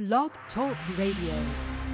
Blog Talk Radio.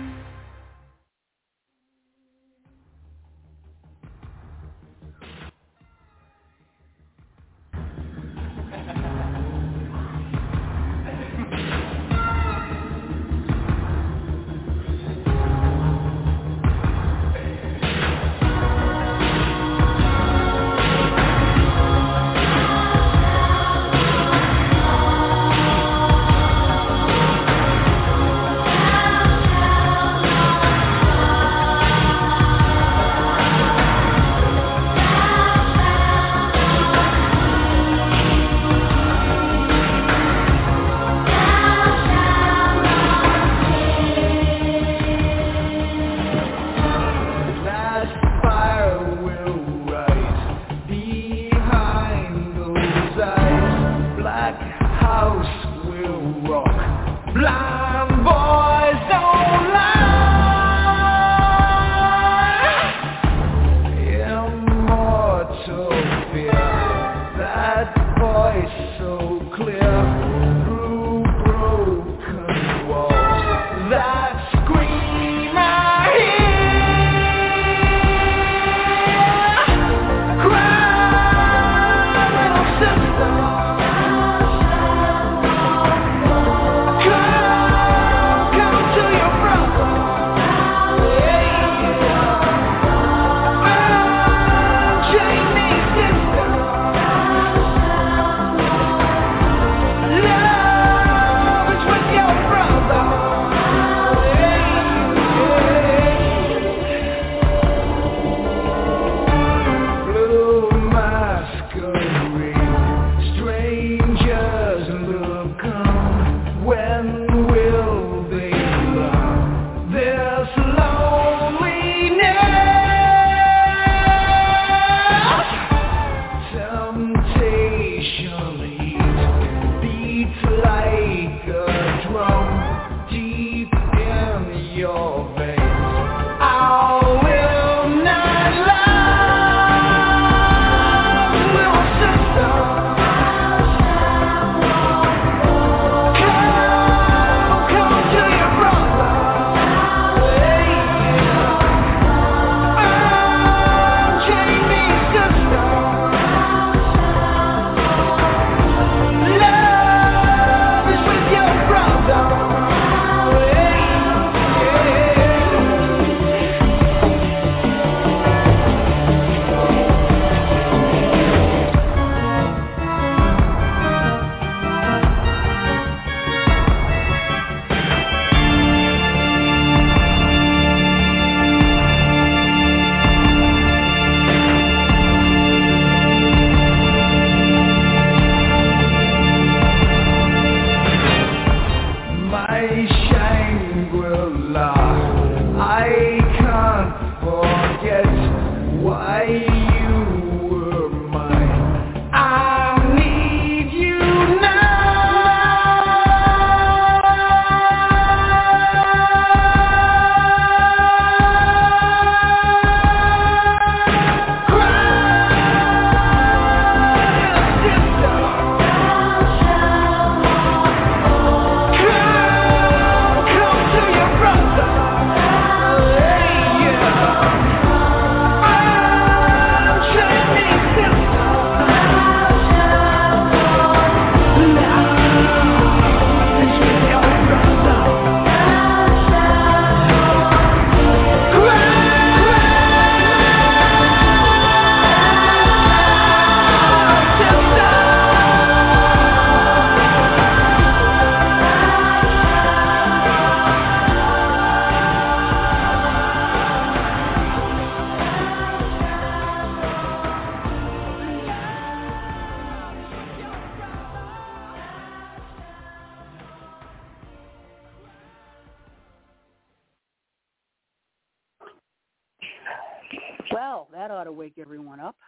Well, that ought to wake everyone up.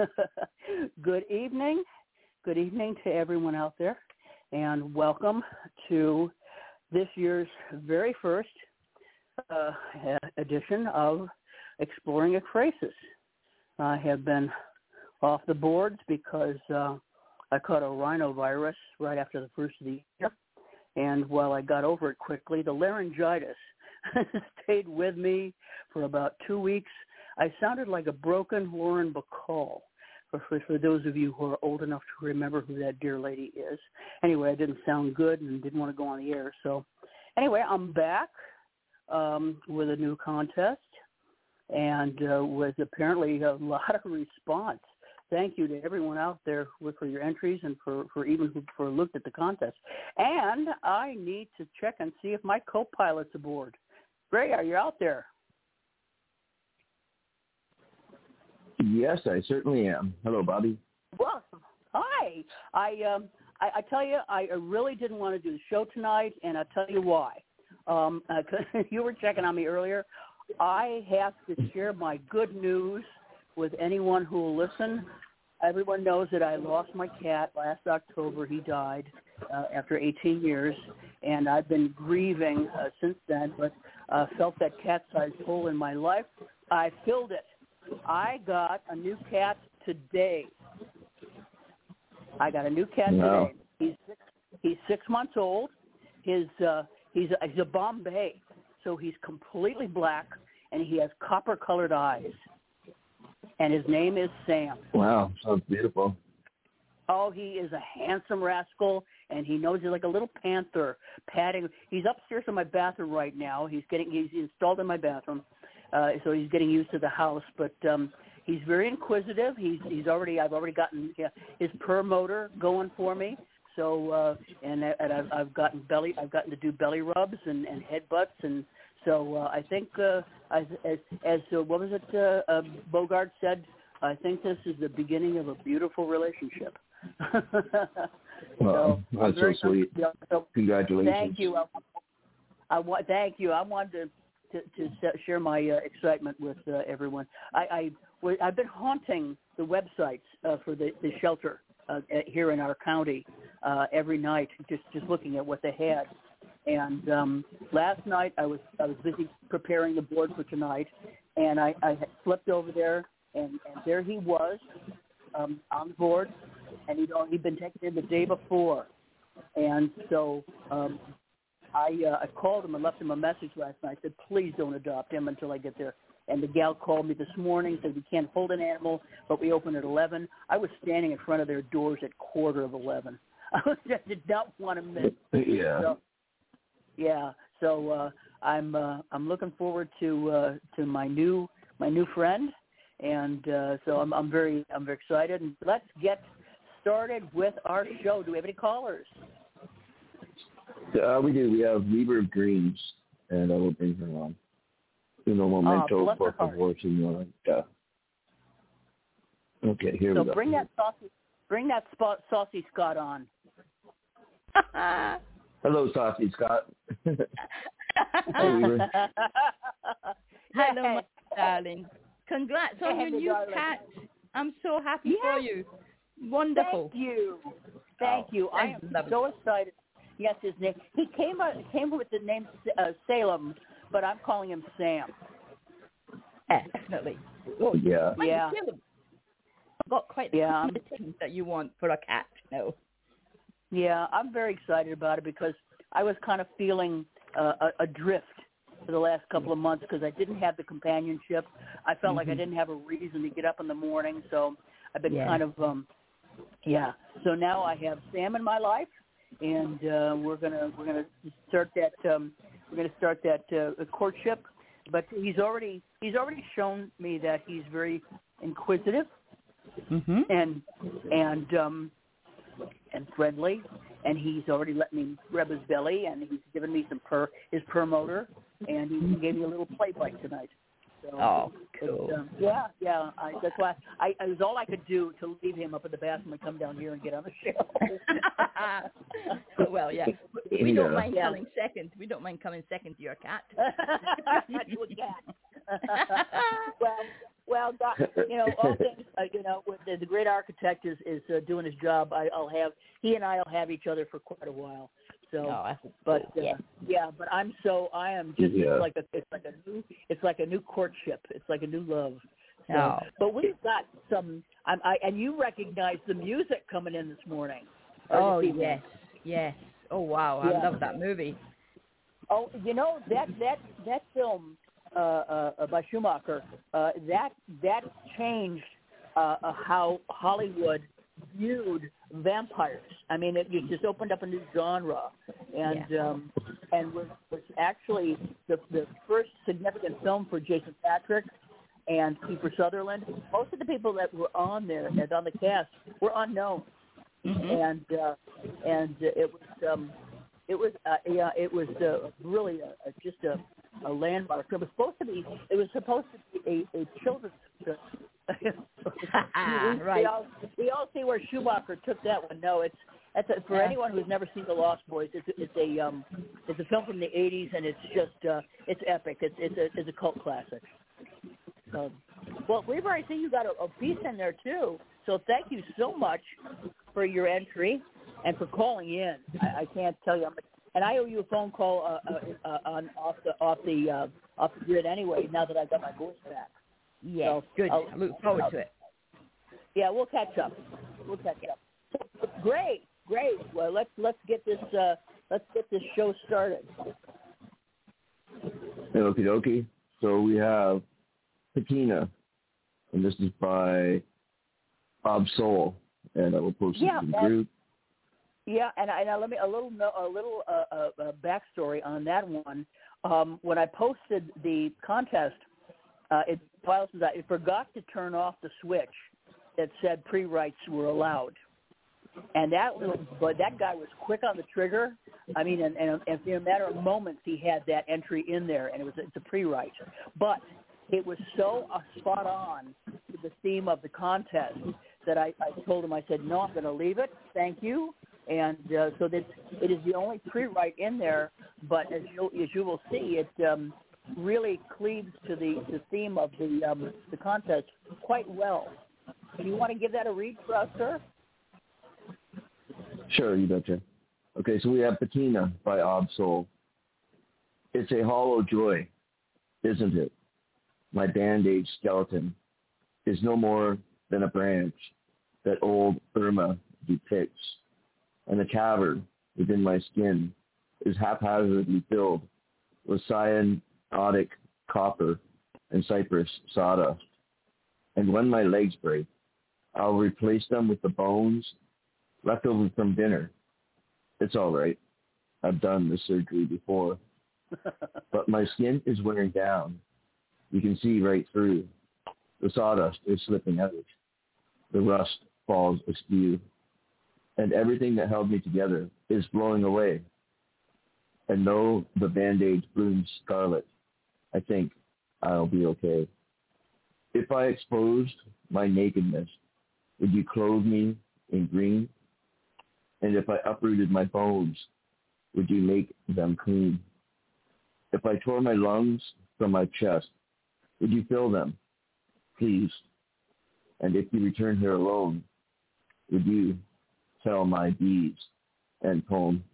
Good evening. Good evening to everyone out there, and welcome to this year's very first edition of Exploring Ekphrasis. I have been off the boards because I caught a rhinovirus right after the first of the year, And while I got over it quickly, the laryngitis stayed with me for about 2 weeks. I sounded like a broken Lauren Bacall, for those of you who are old enough to remember who that dear lady is. Anyway, I didn't sound good and didn't want to go on the air. So anyway, I'm back with a new contest and with apparently a lot of response. Thank you to everyone out there for your entries and for even who looked at the contest. And I need to check and see if my co-pilot's aboard. Ray, are you out there? Yes, I certainly am. Hello, Bobby. Well, hi. I tell you, I really didn't want to do the show tonight, and I'll tell you why. You were checking on me earlier. I have to share my good news with anyone who will listen. Everyone knows that I lost my cat last October. He died after 18 years, and I've been grieving since then, but felt that cat-sized hole in my life. I filled it. I got a new cat today. Wow. Today. He's 6 months old. He's a Bombay, so he's completely black, and he has copper-colored eyes. And his name is Sam. Wow, sounds beautiful. Oh, he is a handsome rascal, and he knows he's like a little panther padding. He's upstairs in my bathroom right now. He's installed in my bathroom, so he's getting used to the house. But he's very inquisitive. I've already gotten his purr motor going for me. So and I've gotten to do belly rubs and headbutts, and so I think as what was it Bogart said, I think this is the beginning of a beautiful relationship. Well, that's so sweet. So congratulations. Thank you. Thank you. I wanted to share my excitement with everyone. I've been haunting the websites for the shelter here in our county every night, just looking at what they had. And last night I was busy preparing the board for tonight, and I had slipped over there, and there he was on the board, and he'd been taken in the day before, and so I called him and left him a message last night. I said, please don't adopt him until I get there. And the gal called me this morning, said we can't hold an animal, but we open at 11. I was standing in front of their doors at 11:15. I did not want to miss. Yeah. So I'm looking forward to my new friend, and so I'm very excited. And let's get started with our show. Do we have any callers? We do. We have Weaver of Dreams, and I will bring her on. Un momento, por favor, señora. Okay, here we go. So bring that saucy Scott on. Hello, Saucy Scott. Hi, Weaver. Hello, my darling. Congrats on your new cat. I'm so happy for you. Wonderful. Thank you. I am so excited. Yes, his name. He came with the name Salem, but I'm calling him Sam. Definitely. Oh, yeah. Yeah. I've got quite the things that you want for a cat now. Yeah, I'm very excited about it because I was kind of feeling adrift for the last couple of months because I didn't have the companionship. I felt like I didn't have a reason to get up in the morning, so I've been kind of So now I have Sam in my life, and we're gonna start that courtship. But he's already shown me that he's very inquisitive and friendly, and he's already let me rub his belly, and he's given me his purr motor, and he gave me a little play bite tonight. So, cool. That's why it was all I could do to leave him up in the bathroom and come down here and get on the show. Well, yeah. We don't mind coming second. We don't mind coming second to your cat. To a cat. Well, all things, with the great architect is doing his job. He and I'll have each other for quite a while. So, but I am just it's like a new courtship. It's like a new love. So, but we've got some. and you recognize the music coming in this morning. Oh yes. Oh wow, I love that movie. Oh, you know that film by Schumacher that changed how Hollywood viewed vampires. I mean, it just opened up a new genre, and was actually the first significant film for Jason Patric and Kiefer Sutherland. Most of the people that were on there and on the cast were unknown, and it was really just a landmark. It was supposed to be a children's film. Right. We all see where Schumacher took that one. No, for anyone who's never seen The Lost Boys, it's a film from the '80s, and it's just it's epic. It's a cult classic. Well, Reber, I see you got a piece in there too. So thank you so much for your entry and for calling in. I can't tell you how much. And I owe you a phone call off the grid anyway. Now that I got my voice back. Yeah, so, good. I look forward to it. Yeah, we'll catch up. Great. Well, let's get this show started. Okie dokie. So we have Patina, and this is by Bob Soul, and I will post it to the group. Yeah, and let me a little backstory on that one. When I posted the contest, it forgot to turn off the switch that said pre-writes were allowed, and that guy was quick on the trigger. I mean, and in a matter of moments, he had that entry in there, and it's a pre-write. But it was so spot on to the theme of the contest that I told him, I said, no, I'm going to leave it. Thank you. And so that it is the only pre-write in there, but as you will see, it really cleaves to the theme of the contest quite well. Do you want to give that a read for us, sir? Sure, you betcha. Okay, so we have Patina by Ob Soul. It's a hollow joy, isn't it? My band-aid skeleton is no more than a branch that old Irma depicts, and the cavern within my skin is haphazardly filled with cyanotic copper and cypress sawdust. And when my legs break, I'll replace them with the bones left over from dinner. It's all right. I've done this surgery before. But my skin is wearing down. You can see right through. The sawdust is slipping out. The rust falls askew. And everything that held me together is blowing away. And though the Band-Aid blooms scarlet, I think I'll be okay. If I exposed my nakedness, would you clothe me in green? And if I uprooted my bones, would you make them clean? If I tore my lungs from my chest, would you fill them? Please. And if you return here alone, would you tell my deeds and poem?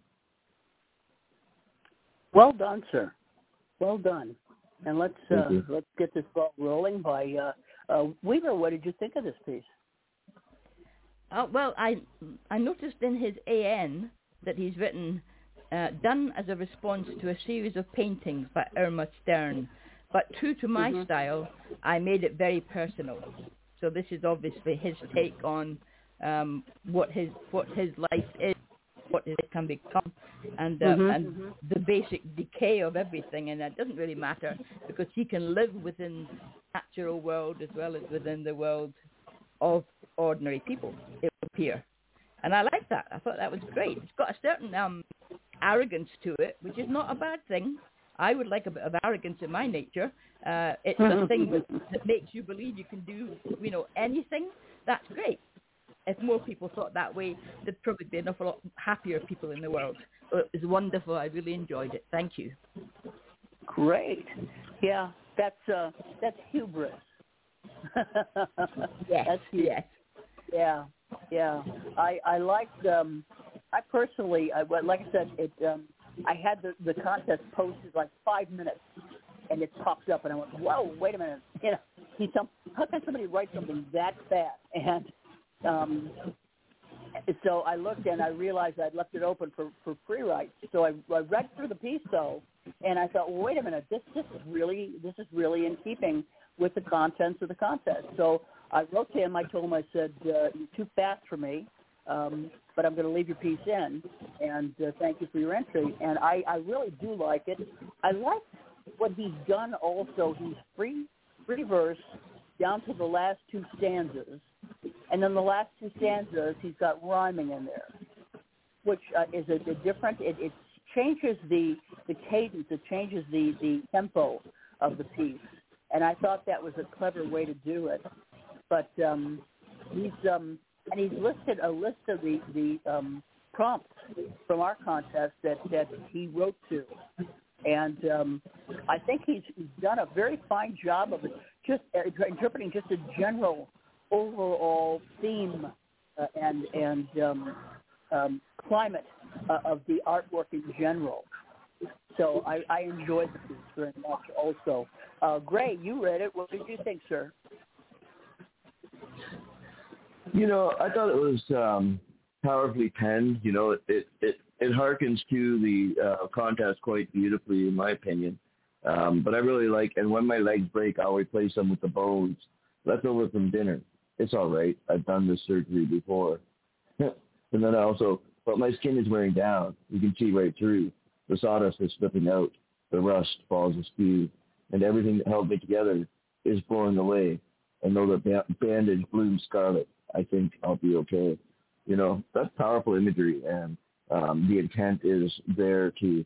Well done, sir. Well done. And let's get this ball rolling by Weaver. What did you think of this piece? Well, I noticed in his AN that he's written, done as a response to a series of paintings by Irma Stern, but true to my style, I made it very personal. So this is obviously his take on what his life is, what it can become, and the basic decay of everything, and that doesn't really matter because he can live within the natural world as well as within the world of ordinary people, it would appear. And I like that. I thought that was great. It's got a certain arrogance to it, which is not a bad thing. I would like a bit of arrogance in my nature. It's a thing that makes you believe you can do, anything. That's great. If more people thought that way, there'd probably be an awful lot happier people in the world. So it was wonderful. I really enjoyed it. Thank you. Great. Yeah, that's hubris. Yes. That's hubris. Yes. Yeah. I liked. I personally, like I said, I had the contest posted like 5 minutes, and it popped up, and I went, "Whoa, wait a minute! How can somebody write something that fast?" And So I looked and I realized I'd left it open for free rights. So I read through the piece though, and I thought, well, wait a minute, this is really in keeping with the contents of the contest. So I wrote to him. I told him, I said, you're too fast for me, but I'm going to leave your piece in, and thank you for your entry. And I really do like it. I like what he's done also. He's free verse down to the last two stanzas, and then the last two stanzas he's got rhyming in there, which is a different. It changes the cadence. It changes the tempo of the piece, and I thought that was a clever way to do it. But he's listed a list of the prompts from our contest that he wrote to. And I think he's done a very fine job of just interpreting just a general overall theme and climate of the artwork in general. So I enjoyed the piece very much also. Gray, you read it. What did you think, sir? I thought it was powerfully penned. It harkens to the contest quite beautifully, in my opinion. But I really like, and when my legs break, I'll replace them with the bones left over from dinner. It's all right. I've done this surgery before. And then but my skin is wearing down. You can see right through. The sawdust is slipping out. The rust falls askew. And everything that held me together is blowing away. And though the bandage blooms scarlet, I think I'll be okay. That's powerful imagery, and the intent is there to,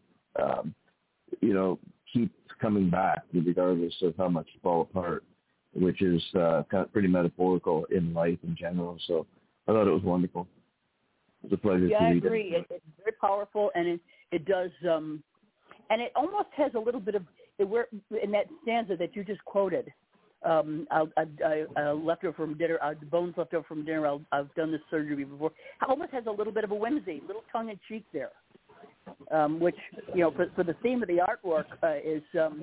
keep coming back regardless of how much you fall apart, which is kind of pretty metaphorical in life in general. So I thought it was wonderful. It was a pleasure to read it. Yeah, I agree. It's very powerful, and it does, and it almost has a little bit of, in that stanza that you just quoted, I left over from dinner. The bones left over from dinner. I've done this surgery before. It almost has a little bit of a whimsy, little tongue in cheek there, which for the theme of the artwork is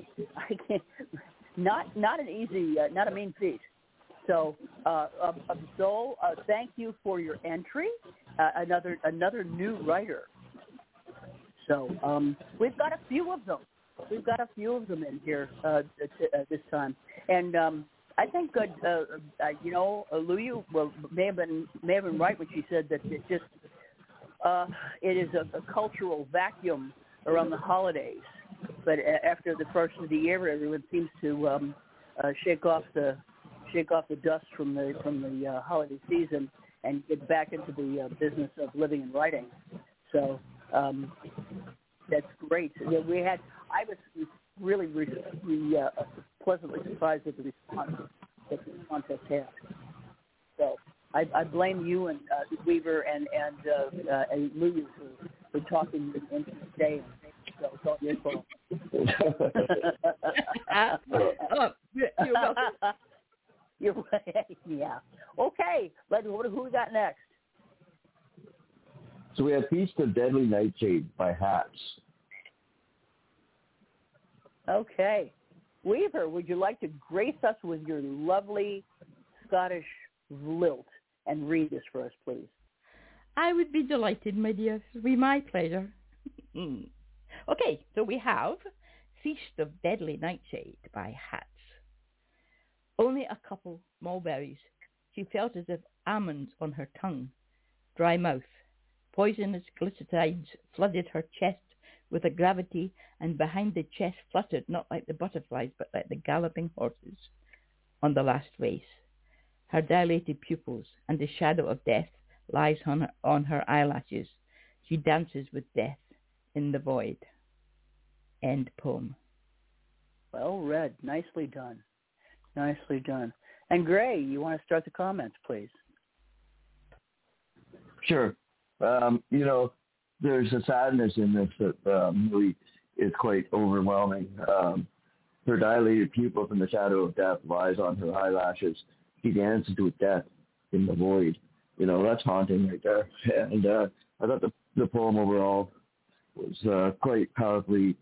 not an easy, not a mean feat. So, Absol, thank you for your entry. Another new writer. So we've got a few of them. We've got a few of them in here this time, and I think Luyu may have been right when she said that it is a cultural vacuum around the holidays. But after the first of the year, everyone seems to shake off the dust from the holiday season and get back into the business of living and writing. So that's great. I was really pleasantly surprised at the response that the contest had. So I blame you and Weaver and Luyu for talking into the day. So it's all your fault. You're welcome. Yeah. Okay. Who we got next? So we have Feast of Deadly Nightshade by Hats. Okay. Weaver, would you like to grace us with your lovely Scottish lilt and read this for us, please? I would be delighted, my dear. It would be my pleasure. Okay, so we have Feast of Deadly Nightshade by Hats. Only a couple mulberries. She felt as if almonds on her tongue. Dry mouth. Poisonous glycerides flooded her chest with a gravity, and behind the chest fluttered not like the butterflies, but like the galloping horses on the last race. Her dilated pupils, and the shadow of death lies on her eyelashes. She dances with death in the void. End poem. Well read. Nicely done. Nicely done. And Gray, you want to start the comments, please? Sure. There's a sadness in this that really is quite overwhelming. Her dilated pupils and the shadow of death lies on her eyelashes. She dances with death in the void. That's haunting right there. And I thought the poem overall was quite powerfully,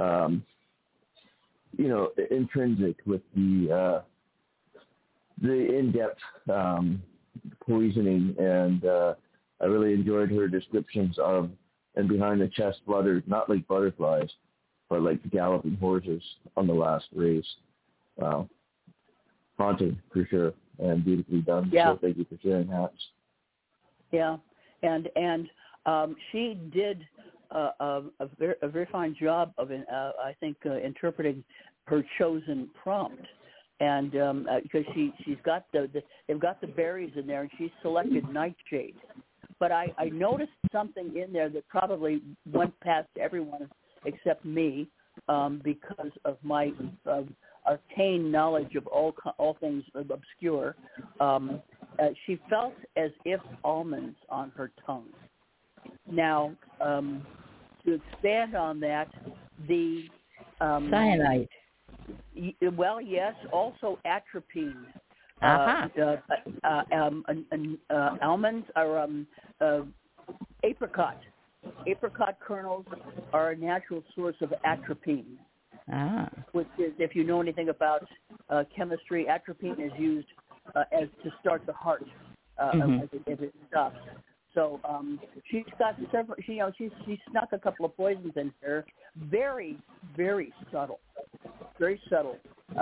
intrinsic with the in-depth poisoning and I really enjoyed her descriptions of and behind the chest fluttered, not like butterflies, but like galloping horses on the last race. Wow. Haunting, for sure, and beautifully done. Yeah. So thank you for sharing that. Yeah, and she did a very fine job of, I think, interpreting her chosen prompt. And because she's got they've got the berries in there, and she selected nightshade. But I noticed something in there that probably went past everyone except me, because of my arcane knowledge of all things obscure. She felt as if almonds on her tongue. Now, to expand on that, the cyanide. Well, yes, also atropine. Almonds are apricot. Apricot kernels are a natural source of atropine, which is, if you know anything about chemistry, atropine is used as to start the heart as it stops. So she's got several. She snuck a couple of poisons in here. Very, very subtle. Very subtle.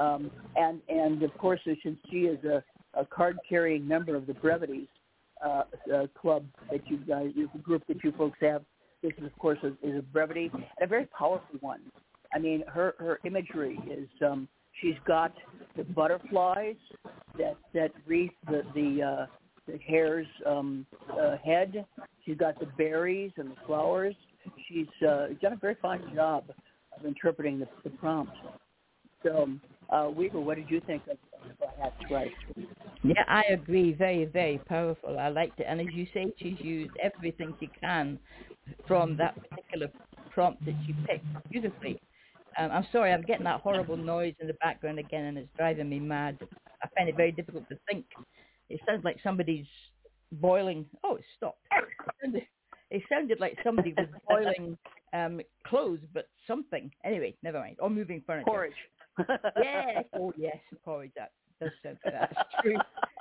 And of course, since she is a card-carrying member of the Brevities club that you guys, the group that you folks have, this is, of course, is a brevity, and a very powerful one. I mean, her imagery is she's got the butterflies that wreath the hare's head. She's got the berries and the flowers. She's done a very fine job of interpreting the prompt. So, Weaver, what did you think of Hat's Right? Yeah, I agree. Very, very powerful. I liked it. And as you say, she's used everything she can from that particular prompt that she picked beautifully. I'm sorry, I'm getting that horrible noise in the background again, and it's driving me mad. I find it very difficult to think. It sounds like somebody's boiling. Oh, it stopped. It sounded like somebody was boiling clothes, but something. Anyway, never mind. Or moving furniture. Porridge. Yeah. Oh, yes, porridge. That does sound that's true.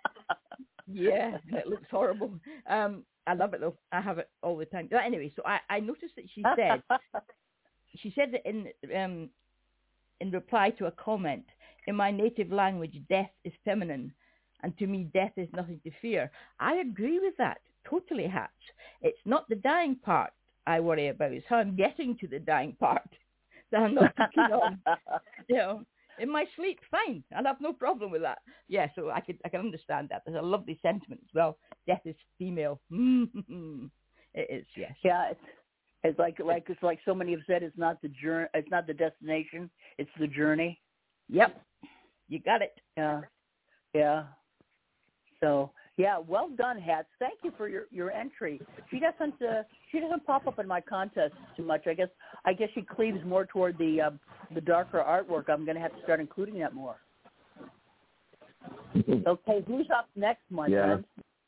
Yeah, it looks horrible. I love it though. I have it all the time. But anyway, so I noticed that she said that in reply to a comment, in my native language, death is feminine, and to me, death is nothing to fear. I agree with that, totally, Hatch. It's not the dying part I worry about. It's how I'm getting to the dying part that I'm not thinking on. In my sleep, fine. I'll have no problem with that. Yeah, so I can understand that. There's a lovely sentiment as well. Death is female. It is, yes. Yeah, it's like so many have said. It's not the journey. It's not the destination. It's the journey. Yep, you got it. Yeah. So yeah, well done, Hats. Thank you for your entry. She doesn't pop up in my contest too much. I guess she cleaves more toward the darker artwork. I'm going to have to start including that more. Okay, who's up next, my friend?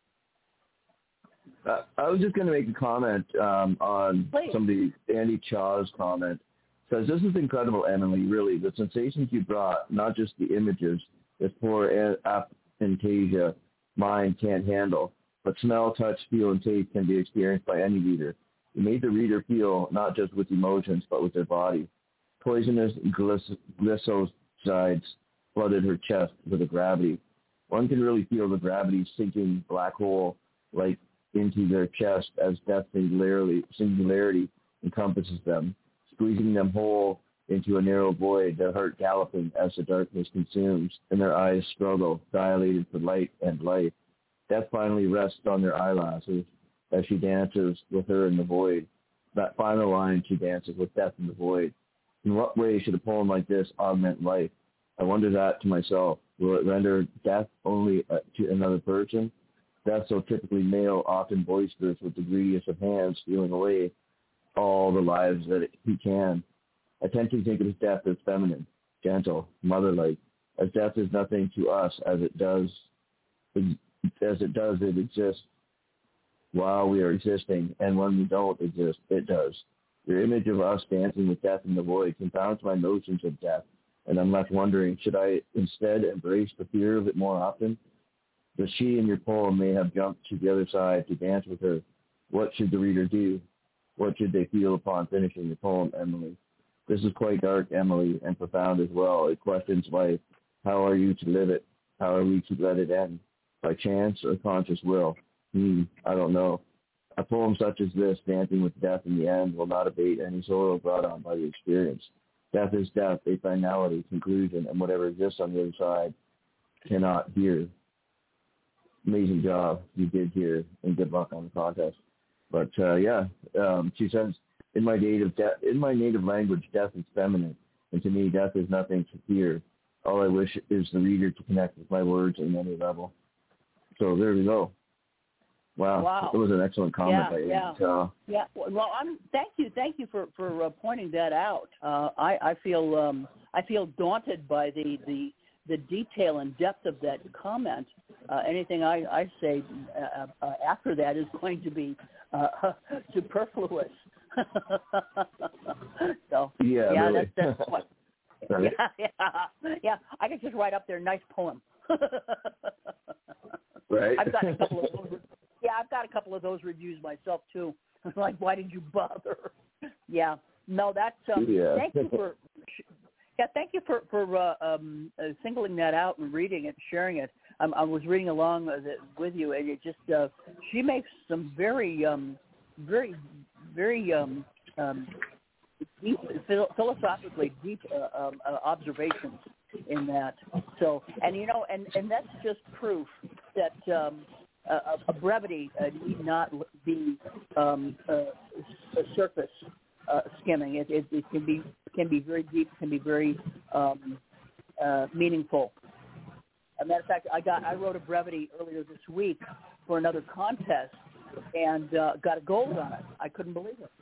I was just going to make a comment on somebody, Andy Chaw's comment. Says, this is incredible, Emily, really. The sensations you brought, not just the images, this poor aphantasia mind can't handle, but smell, touch, feel, and taste can be experienced by any reader. You made the reader feel not just with emotions, but with their body. Poisonous glycosides flooded her chest with a gravity. One can really feel the gravity sinking black hole like into their chest as death singularity encompasses them, squeezing them whole into a narrow void, their heart galloping as the darkness consumes, and their eyes struggle, dilated for light and life. Death finally rests on their eyelashes as she dances with her in the void. That final line, she dances with death in the void. In what way should a poem like this augment life? I wonder that to myself. Will it render death only to another person? Death, so typically male, often boisterous with the greediest of hands, stealing away all the lives that he can. I tend to think of death as feminine, gentle, mother-like, as death is nothing to us as it does it exists while we are existing, and when we don't exist, it does. Your image of us dancing with death in the void confounds my notions of death, and I'm left wondering, should I instead embrace the fear of it more often? The she in your poem may have jumped to the other side to dance with her, What should the reader do? What should they feel upon finishing the poem, Emily? This is quite dark, Emily, and profound as well. It questions life. How are you to live it? How are we to let it end? By chance or conscious will? I don't know. A poem such as this, dancing with death in the end, will not abate any sorrow brought on by the experience. Death is death, a finality, conclusion, and whatever exists on the other side cannot hear. Amazing job you did here, and good luck on the contest. But she says, in my native language, death is feminine, and to me, death is nothing to fear. All I wish is the reader to connect with my words in any level. So there we go. Wow. It was an excellent comment. Yeah. Well, thank you for pointing that out. I feel daunted by the detail and depth of that comment. Anything I say after that is going to be superfluous. So really. that's what. Yeah. I can just write up there, nice poem. Right. I've got a couple of those reviews myself too. Like, why did you bother? Yeah. No, that's. Thank you for singling that out and reading it, sharing it. I was reading along with you, and it just she makes some very deep, philosophically deep observations in that. So, and that's just proof that a brevity need not be a surface skimming. It can be very deep, can be very meaningful. As a matter of fact, I wrote a brevity earlier this week for another contest and got a gold on it. I couldn't believe it.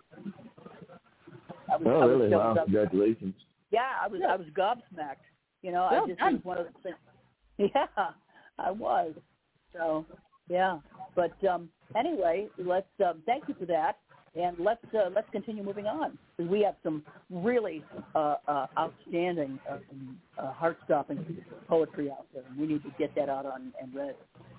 Really? Wow! Congratulations. Yeah, I was gobsmacked. It was one of the things. Yeah, I was. So, yeah. But anyway, let's thank you for that, and let's continue moving on, because we have some really outstanding, heart-stopping poetry out there, and we need to get that out on and read.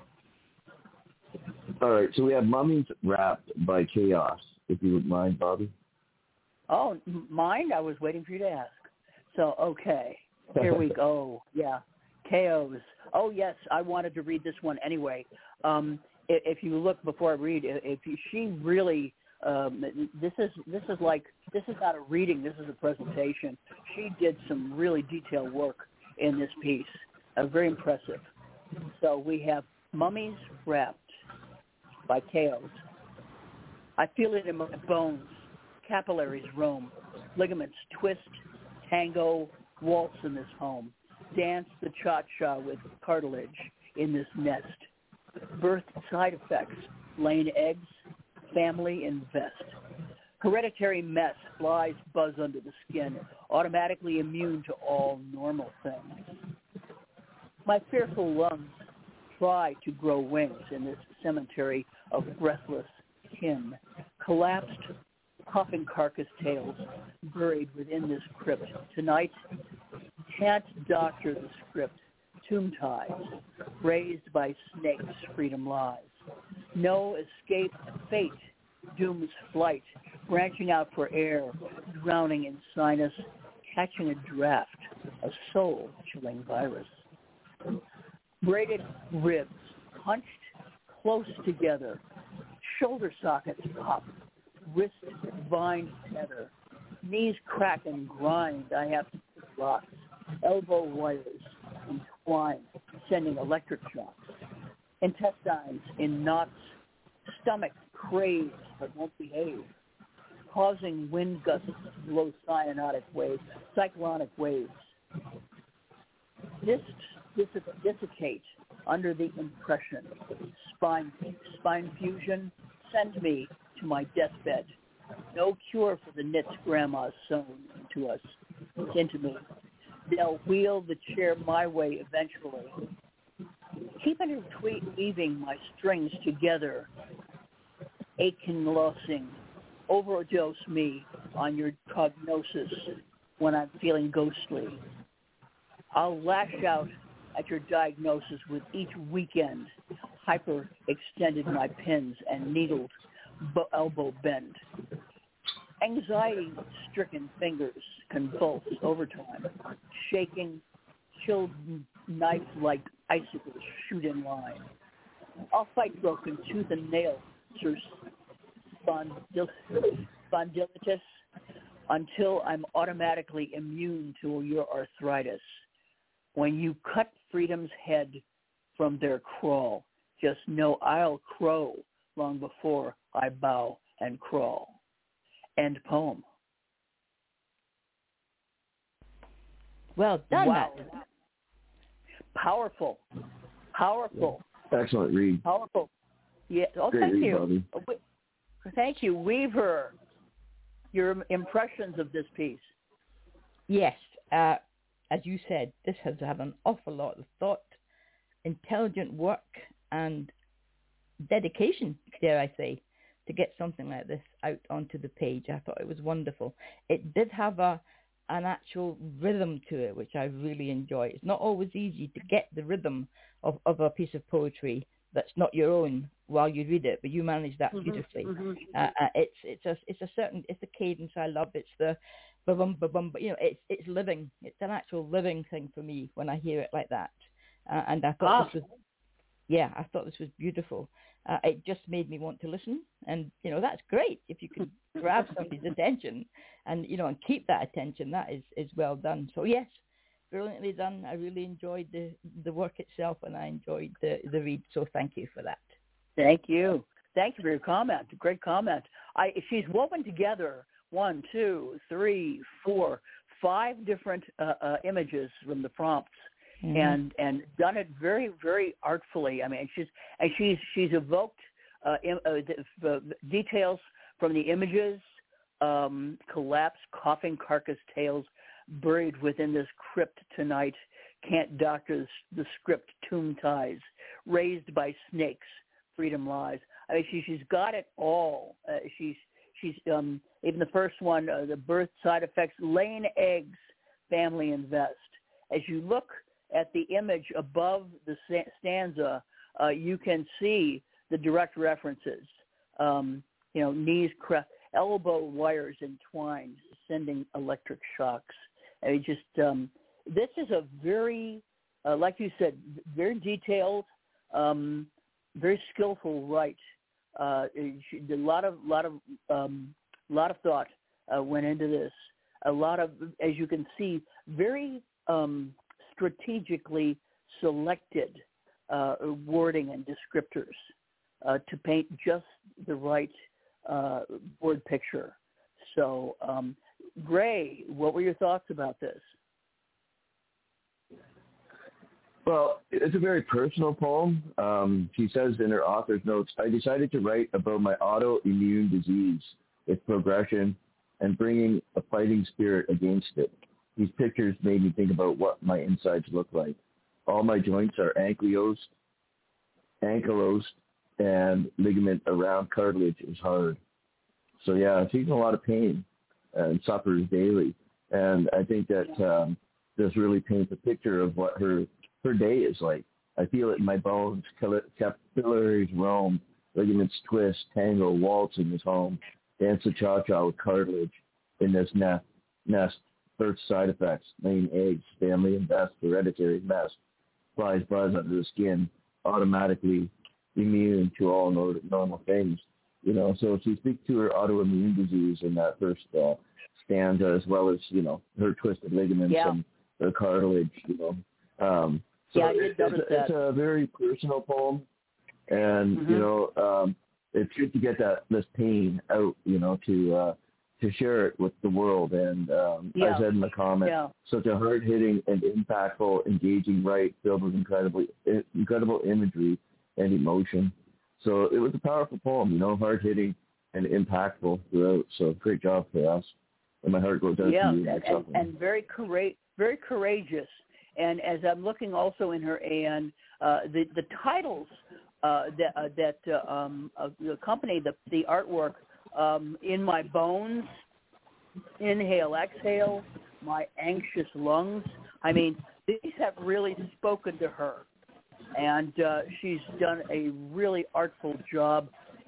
All right, so we have Mummies Wrapped by Chaos, if you would mind, Bobby. Oh, mind? I was waiting for you to ask. So, okay, here we go. Yeah, KOs. Oh, yes, I wanted to read this one anyway. If you look before I read, she really, this is not a reading. This is a presentation. She did some really detailed work in this piece. Very impressive. So we have Mummies Wrapped by KOs. I feel it in my bones. Capillaries roam, ligaments twist, tango, waltz in this home, dance the cha-cha with cartilage in this nest. Birth side effects, laying eggs, family invest. Hereditary mess, flies buzz under the skin, automatically immune to all normal things. My fearful lungs try to grow wings in this cemetery of breathless kin, collapsed puffing carcass tails buried within this crypt. Tonight, can't doctor the script. Tomb ties, raised by snakes, freedom lies. No escape fate, doom's flight, branching out for air, drowning in sinus, catching a draft, a soul-chilling virus. Braided ribs, hunched close together, shoulder sockets pop, wrist vine tether, knees crack and grind. I have to pick rocks, elbow wires entwine, sending electric shocks. Intestines in knots, stomach craves but won't behave, causing wind gusts to blow cyclonic waves. Dissipate under the impression. Spine fusion, send me to my deathbed. No cure for the knits grandma's sewn into me. They'll wheel the chair my way eventually. Keep interweaving my strings together. Aching lossing, overdose me on your prognosis when I'm feeling ghostly. I'll lash out at your diagnosis with each weekend. Hyper-extended my pins and needled elbow bend. Anxiety-stricken fingers convulse over time, shaking, chilled knife-like icicles shoot in line. I'll fight broken tooth and nail, Sir Spondylitis, until I'm automatically immune to your arthritis. When you cut freedom's head from their crawl, just know I'll crow long before I bow and crawl. End poem. Well done, wow. Matt. Powerful. Excellent read. Powerful. Yeah. Oh, Great thank read, you. Bobby. Thank you, Weaver. Your impressions of this piece. Yes, as you said, this has had an awful lot of thought, intelligent work, and dedication, dare I say, to get something like this out onto the page. I thought it was wonderful. It did have an actual rhythm to it, which I really enjoy. It's not always easy to get the rhythm of a piece of poetry that's not your own while you read it, but you manage that beautifully. It's a cadence I love. It's the ba-bum, ba-bum, but it's living. It's an actual living thing for me when I hear it like that. And I thought I thought this was beautiful. It just made me want to listen, and that's great. If you can grab somebody's attention, and and keep that attention, that is well done. So yes, brilliantly done. I really enjoyed the work itself, and I enjoyed the read. So thank you for that. Thank you for your comment. Great comment. She's woven together 1, 2, 3, 4, 5 different images from the prompts. And done it very, very artfully. I mean, she's evoked the details from the images, collapsed, coughing carcass tails buried within this crypt tonight. Can't doctor the script tomb ties, raised by snakes. Freedom lies. I mean, she's got it all. She's even the first one, the birth side effects, laying eggs, family invest. As you look at the image above the stanza, you can see the direct references. Knees crest, elbow wires entwined, sending electric shocks. I mean, this is a very, like you said, very detailed, very skillful write. A lot of thought went into this. A lot of, as you can see, very strategically selected wording and descriptors to paint just the right word picture. So, Gray, what were your thoughts about this? Well, it's a very personal poem. She says in her author's notes, I decided to write about my autoimmune disease, its progression, and bringing a fighting spirit against it. These pictures made me think about what my insides look like. All my joints are ankylosed, and ligament around cartilage is hard. So yeah, she's in a lot of pain and suffers daily. And I think that this really paints a picture of what her day is like. I feel it in my bones, capillaries roam, ligaments twist, tangle, waltzing is home, dance the cha-cha with cartilage in this nest. Birth side effects, laying eggs, family invest, hereditary mess, flies buzz under the skin, automatically immune to all normal things. So she speaks to her autoimmune disease in that first stanza, as well as, her twisted ligaments and the cartilage, it's a very personal poem, and, it's good to get this pain out, to share it with the world. And I said in the comment, such a hard-hitting and impactful, engaging write filled with incredible imagery and emotion. So it was a powerful poem, hard-hitting and impactful throughout. So great job for us. And my heart goes out to you. And very courageous. And as I'm looking also in her AN, the titles that accompany the artwork, In My Bones, Inhale, Exhale, My Anxious Lungs. I mean, these have really spoken to her. And she's done a really artful job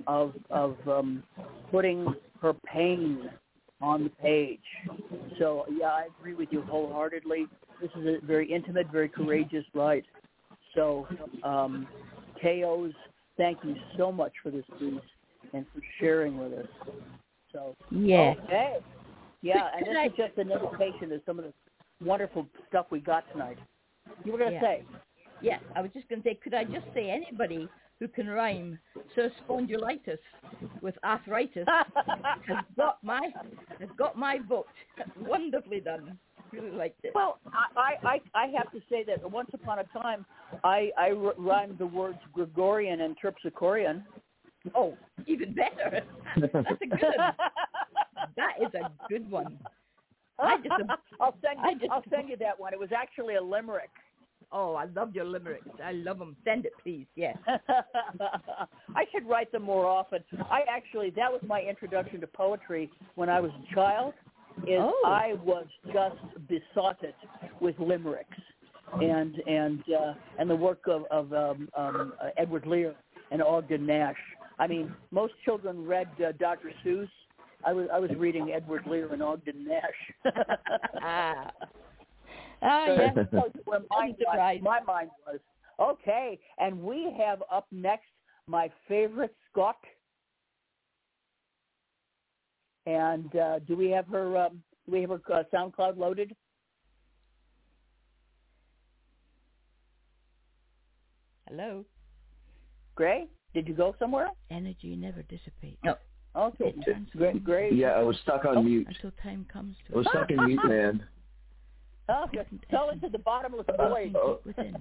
of putting her pain on the page. So, yeah, I agree with you wholeheartedly. This is a very intimate, very courageous write. So, KOs, thank you so much for this piece and for sharing with us. So, yeah. Okay. Yeah, and this is just an indication of some of the wonderful stuff we got tonight. You were going to say? Yeah, I was just going to say, could I just say anybody who can rhyme Sir Spondylitis with arthritis has got my vote. Wonderfully done. Really liked it. Well, I have to say that once upon a time, I rhymed the words Gregorian and Terpsichorean. Oh, even better. That's a good one. That is a good one. I'll send you that one. It was actually a limerick. Oh, I love your limericks. I love them. Send it, please. Yes. I should write them more often. That was my introduction to poetry when I was a child. I was just besotted with limericks and the work of Edward Lear and Ogden Nash. I mean, most children read Dr. Seuss. I was reading Edward Lear and Ogden Nash. Yes. So where my mind was. Okay, and we have up next my favorite Scott. And do we have her SoundCloud loaded? Hello. Gray, did you go somewhere? Energy never dissipates. No. Okay. Great. Yeah, I was stuck on mute. Until time comes to I was stuck in mute, man. Tell it to the bottomless void. Within.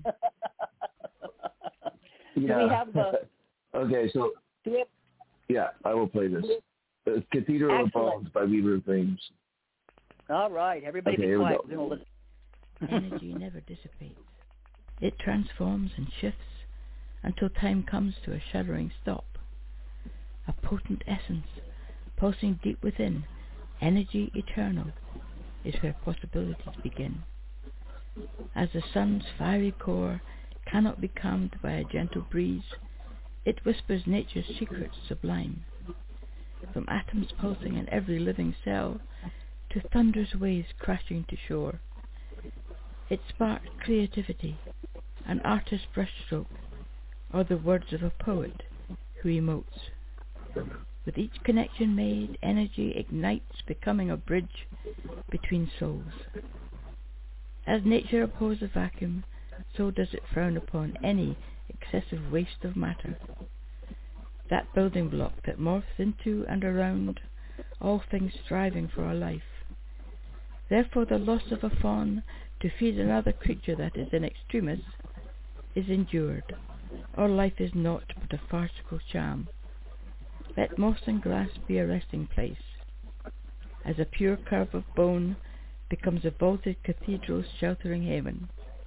Do we have? Okay, so yeah, I will play this. Cathedral of Bones by Weaver of Flames. All right, everybody be quiet. We're gonna listen. Energy never dissipates. It transforms and shifts until time comes to a shuddering stop. A potent essence, pulsing deep within, energy eternal, is where possibilities begin. As the sun's fiery core cannot be calmed by a gentle breeze, it whispers nature's secrets sublime. From atoms pulsing in every living cell to thunderous waves crashing to shore, it sparked creativity, an artist's brushstroke, or the words of a poet who emotes. With each connection made, energy ignites, becoming a bridge between souls. As nature abhors a vacuum, so does it frown upon any excessive waste of matter. That building block that morphs into and around all things striving for a life. Therefore the loss of a fawn to feed another creature that is in extremis is endured, or life is naught but a farcical sham. Let moss and grass be a resting place, as a pure curve of bone becomes a vaulted cathedral's sheltering haven.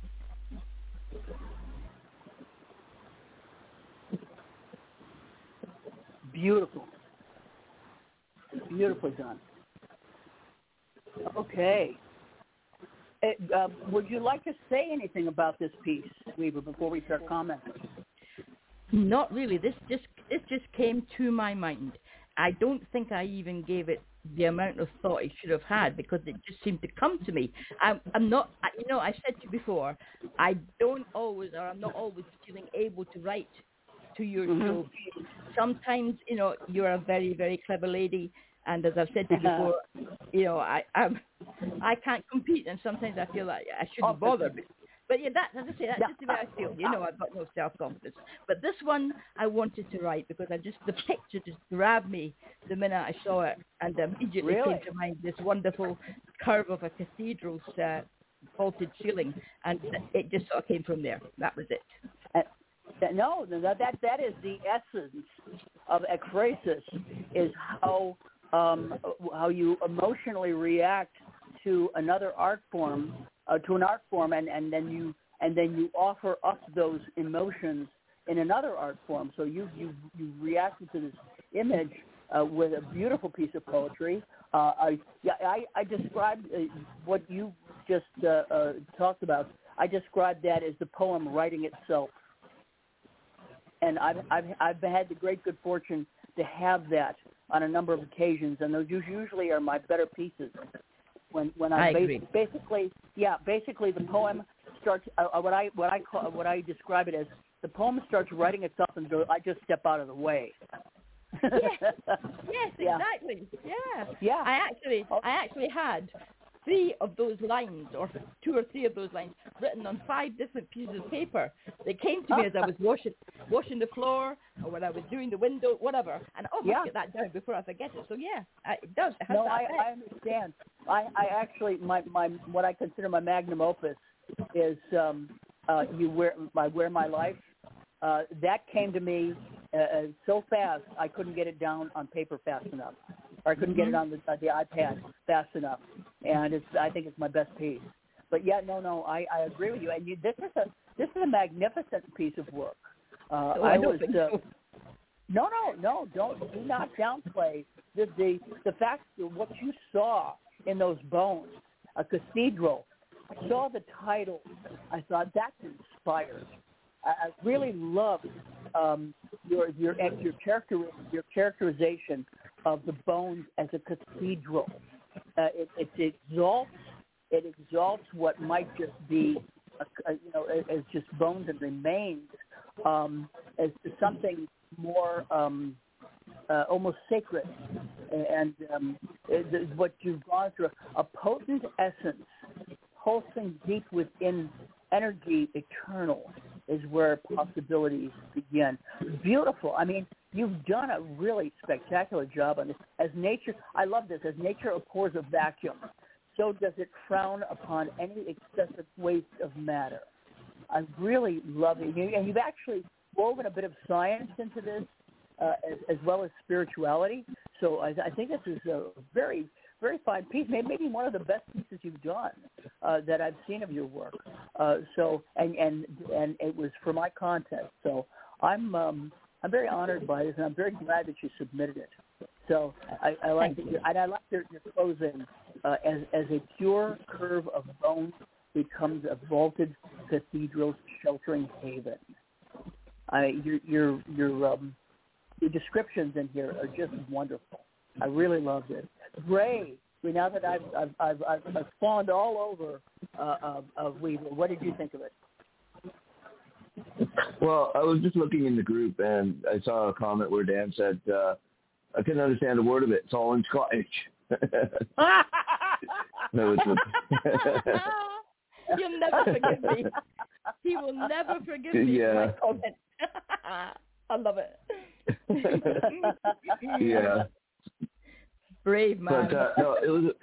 Beautiful. Beautifully done. Okay. Would you like to say anything about this piece, Weaver, before we start commenting? Not really. This just came to my mind. I don't think I even gave it the amount of thought it should have had, because it just seemed to come to me. I'm not, I said to you before, I'm not always feeling able to write to your show. Sometimes, you're a very, very clever lady, and as I've said to you before, I can't compete, and sometimes I feel like I shouldn't bother. But yeah, as I say, that's just the way I feel. I've got no self-confidence. But this one I wanted to write because the picture just grabbed me the minute I saw it, and immediately came to mind this wonderful curve of a cathedral's vaulted ceiling, and it just sort of came from there. That was it. No, that is the essence of ekphrasis, is how you emotionally react to another art form, and then you offer up those emotions in another art form. So you reacted to this image with a beautiful piece of poetry. I described what you just talked about. I described that as the poem writing itself. And I've had the great good fortune to have that on a number of occasions, and those usually are my better pieces. When I agree. Basically the poem starts. What I describe it as, the poem starts writing itself and goes, I just step out of the way. Yes, Yeah. exactly. Yeah. Yeah. I actually had 3 of those lines, or 2 or 3 of those lines, written on 5 different pieces of paper. They came to me as I was washing the floor, or when I was doing the window, whatever. And let's get that down before I forget it. So yeah, it does. It has No, that I effect. understand. I actually, my what I consider my magnum opus is "You Wear My Life." That came to me so fast I couldn't get it down on paper fast enough, or I couldn't get it on the iPad fast enough, and I think it's my best piece. But yeah, no, I agree with you. And this is a magnificent piece of work. I don't think so. No, do not downplay the fact that what you saw in those bones, a cathedral. I saw the title. I thought that's inspired. I really loved your characterization of the bones as a cathedral. It exalts what might just be, as just bones and remains, as something more almost sacred. And what you've gone through, a potent essence pulsing deep within energy eternal, is where possibilities begin. Beautiful. I mean, you've done a really spectacular job on this. As nature, I love this. As nature abhors a vacuum, so does it frown upon any excessive waste of matter. I really love it. And you've actually woven a bit of science into this, as well as spirituality. So I think this is a very, very fine piece, maybe one of the best pieces you've done that I've seen of your work. And it was for my contest. So I'm very honored by this, and I'm very glad that you submitted it. So I like that, and I like your closing as a pure curve of bone becomes a vaulted cathedral's sheltering haven. Your descriptions in here are just wonderful. I really loved it. Ray, now that I've fawned all over of Weaver, what did you think of it? Well, I was just looking in the group, and I saw a comment where Dan said, I couldn't understand a word of it. It's all in Scottish. No, He'll never forgive me. He will never forgive me for my comment. I love it. Yeah. Brave man. But no,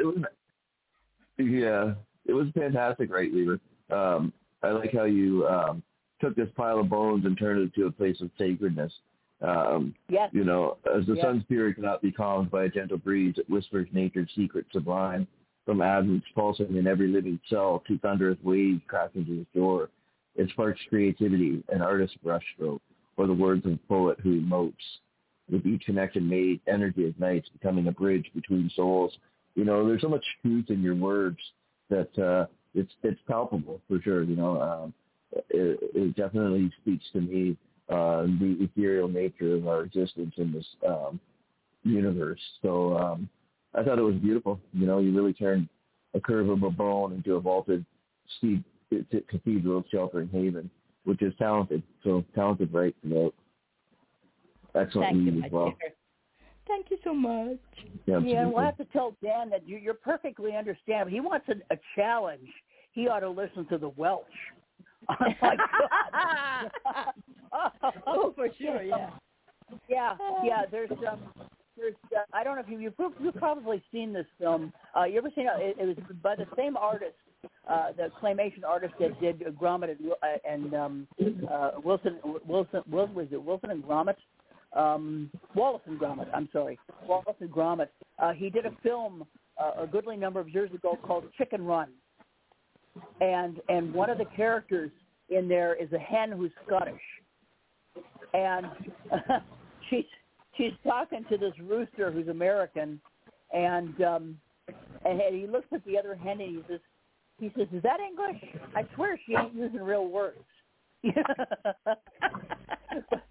it was fantastic, right, Weaver? I like how you took this pile of bones and turned it to a place of sacredness. Yes. You know, as the sun's fury cannot be calmed by a gentle breeze, it whispers nature's secret sublime. From atoms pulsing in every living cell to thunderous waves crashing to his door, it sparks creativity, an artist's brushstroke, or the words of a poet who emotes. With each connection made, energy ignites, becoming a bridge between souls. You know, there's so much truth in your words that it's palpable for sure. You know, it definitely speaks to me, the ethereal nature of our existence in this universe. So I thought it was beautiful. You know, you really turned a curve of a bone into a vaulted cathedral sheltering haven, which is talented. So talented right throughout. Excellent read as well. Dear. Thank you so much. Yeah, We'll have to tell Dan that you're perfectly understandable. He wants a challenge. He ought to listen to the Welsh. Oh, my God. Oh, for sure, yeah. Yeah. There's I don't know if you've probably seen this film. You ever seen it? It was by the same artist, the claymation artist that did Gromit and Wilson and Gromit. Wallace and Gromit. I'm sorry, Wallace and Gromit. He did a film a goodly number of years ago called Chicken Run, and one of the characters in there is a hen who's Scottish, and she's talking to this rooster who's American, and he looks at the other hen and he says, "Is that English?" I swear she ain't using real words.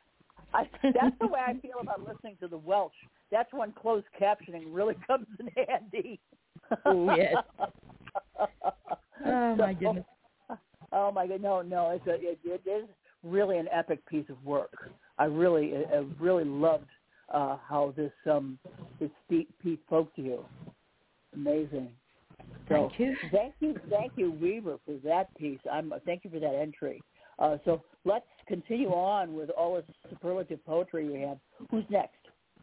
That's the way I feel about listening to the Welsh. That's when closed captioning really comes in handy. Oh, yes. Oh, my goodness. Oh, my God. No, it is really an epic piece of work. I really loved how this piece spoke to you. Amazing. So, Thank you. Thank you, Weaver, for that piece. Thank you for that entry. So let's continue on with all this superlative poetry we have. Who's next?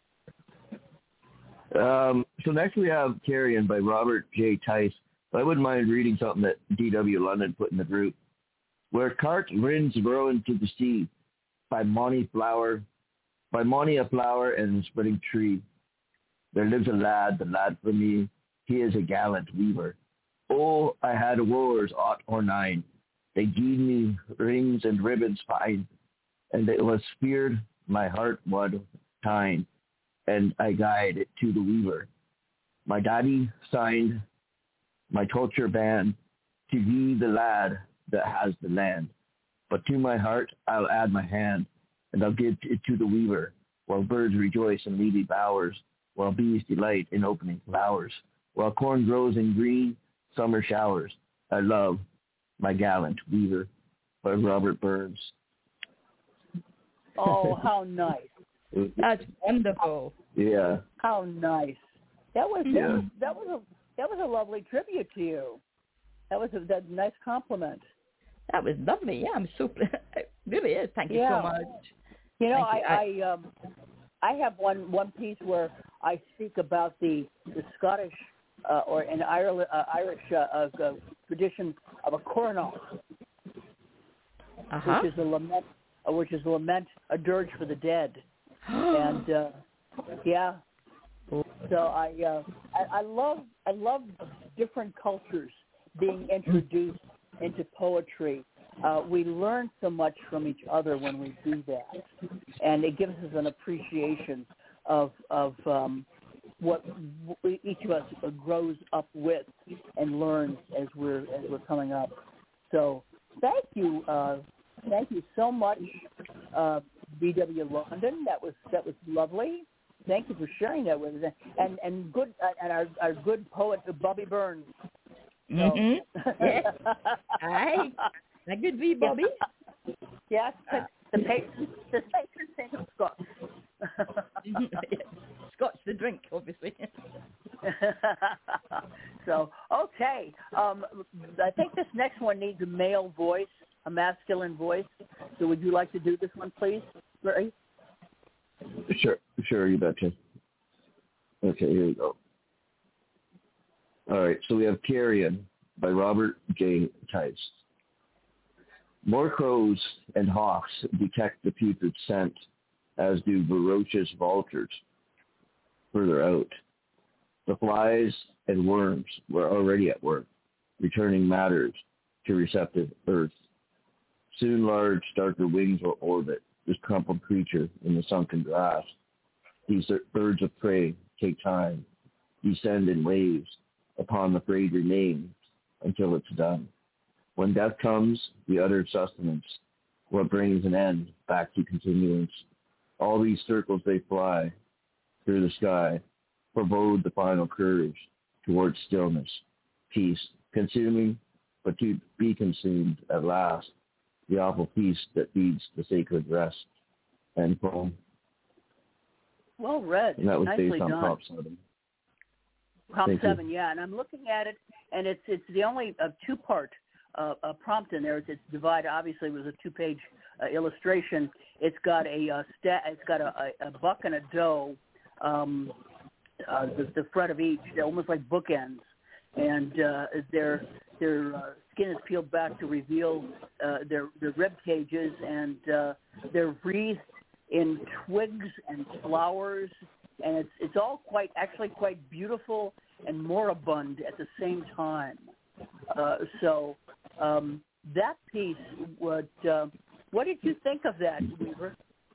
So next we have Carrion by Robert J. Tice. I wouldn't mind reading something that D.W. London put in the group. Where cart winds row into the sea, by Monty a flower and a spreading tree. There lives a lad, the lad for me, he is a gallant weaver. Oh, I had wars 8 or 9. They gave me rings and ribbons fine, and it was feared my heart would tine, and I guide it to the weaver. My daddy signed my torture band to be the lad that has the land. But to my heart I'll add my hand, and I'll give it to the weaver, while birds rejoice in leafy bowers, while bees delight in opening flowers, while corn grows in green summer showers. I love my gallant weaver, by Robert Burns. Oh, how nice! That's wonderful. Yeah. How nice! That was a lovely tribute to you. That was a nice compliment. That was lovely. Yeah, I'm so. It really is. Thank you so much. You know, I have one piece where I speak about the Scottish or an Irish tradition of a coronach, which is a lament, a dirge for the dead, and So I love different cultures being introduced into poetry. We learn so much from each other when we do that, and it gives us an appreciation of what each of us grows up with and learns as we're coming up. So thank you so much, D.W. London. That was lovely. Thank you for sharing that with us, and good and our good poet Bobby Burns. So. Yes. Aye. A good wee Bobby. Yes, the patron saint of Scots. Scotch the drink, obviously. So, okay. I think this next one needs a male voice, a masculine voice. So would you like to do this one, please, Ray? Sure, you betcha. Okay, here we go. All right, so we have Carrion by Robert J. Tice. More crows and hawks detect the putrid scent, as do ferocious vultures further out. The flies and worms were already at work, returning matters to receptive earth. Soon large, darker wings will orbit this crumpled creature in the sunken grass. These birds of prey take time, descend in waves upon the frayed remains until it's done. When death comes, the utter sustenance, what brings an end back to continuance. All these circles they fly through the sky, forebode the final curves towards stillness, peace, consuming, but to be consumed at last, the awful feast that feeds the sacred rest. End poem. Well read. And that was Nicely based on done. Prop 7. Prop 7, yeah, and I'm looking at it, and it's the only two-part prompt in there. It's divided. Obviously, it was a 2-page illustration. It's got a buck and a doe, the front of each. They're almost like bookends, and their skin is peeled back to reveal their rib cages, and they're wreathed in twigs and flowers, and it's all quite beautiful and moribund at the same time. So that piece, what did you think of that, Weaver?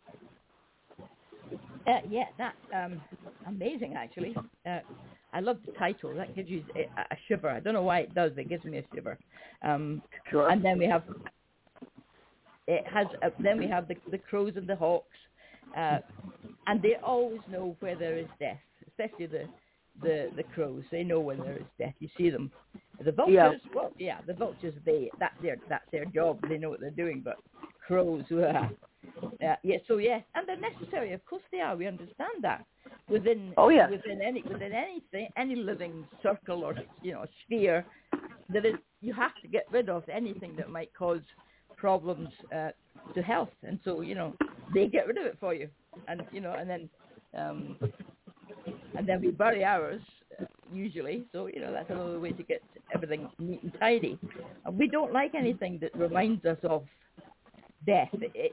Yeah, that's amazing, actually. I love the title. That gives you a shiver. I don't know why it does, but it gives me a shiver. Sure. And then we have the crows and the hawks, and they always know where there is death, especially the crows. They know when there is death. You see them. The vultures, the vultures. That's their job. They know what they're doing. But crows, and they're necessary. Of course they are. We understand that within any living circle or sphere, you have to get rid of anything that might cause problems to health, and so they get rid of it for you, and then we bury ours usually. So that's another way to get everything neat and tidy. And we don't like anything that reminds us of death.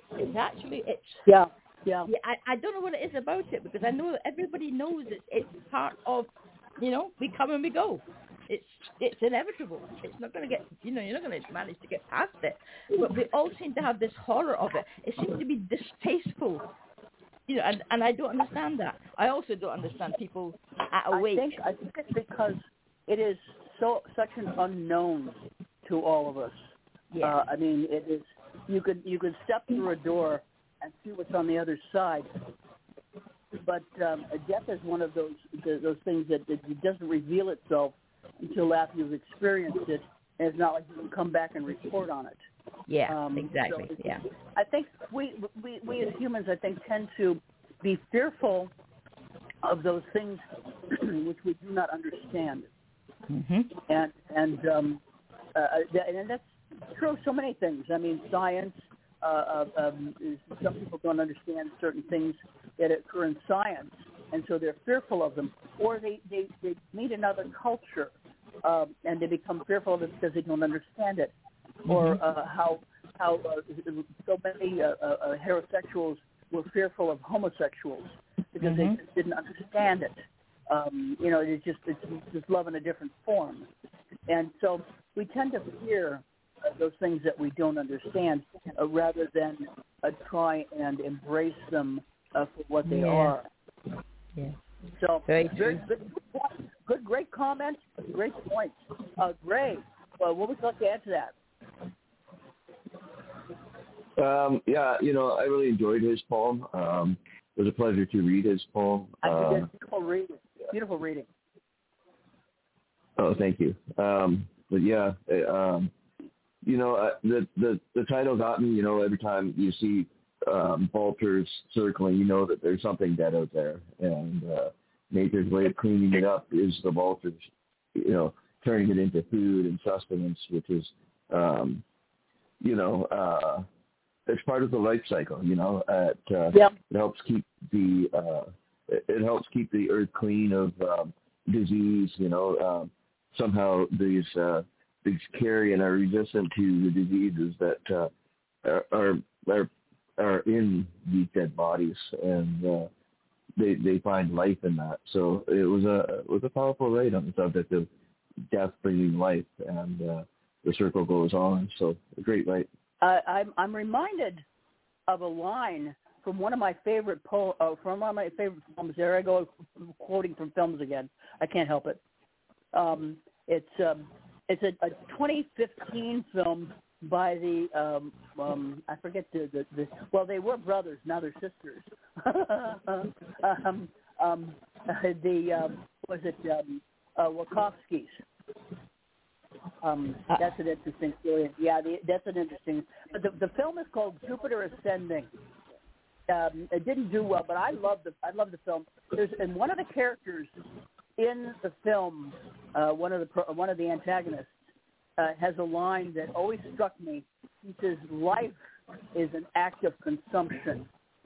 I don't know what it is about it, because I know that everybody knows it's part of we come and we go. It's inevitable. It's not going to get, you're not going to manage to get past it. But we all seem to have this horror of it. It seems to be distasteful, and I don't understand that. I also don't understand people at a wake. I think it's because it is such an unknown to all of us. Yeah. It is. You could step through a door and see what's on the other side. But death is one of those things that it doesn't reveal itself until after you've experienced it, and it's not like you can come back and report on it. Yeah, exactly. So I think we as humans, tend to be fearful of those things which we do not understand, and that's true of so many things. Science. Some people don't understand certain things that occur in science, and so they're fearful of them, or they meet another culture and they become fearful of it because they don't understand it, or how so many heterosexuals were fearful of homosexuals because they just didn't understand it. It's just love in a different form, and so we tend to fear those things that we don't understand rather than try and embrace them for what they are. Yeah. So very good, great comment, great point. Gray, what would you like to add to that? I really enjoyed his poem. It was a pleasure to read his poem. Beautiful reading. Oh, thank you. The title got me. Every time you see vultures circling, you know that there's something dead out there, and nature's way of cleaning it up is the vultures, turning it into food and sustenance, which is, it's part of the life cycle. It helps keep the earth clean of disease. Somehow these carrion are resistant to the diseases that are in these dead bodies, and they find life in that. So it was a powerful write on the subject of death bringing life, and the circle goes on. So a great write. I'm reminded of a line from one of my favorite poems. There I go, quoting from films again. I can't help it. It's a 2015 film by the I forget well, they were brothers, now they're sisters. Wachowskis. That's an interesting story. Yeah, that's an interesting. But the film is called Jupiter Ascending. It didn't do well, but I love the film. And one of the characters in the film, one of the antagonists, has a line that always struck me. He says, "Life is an act of consumption."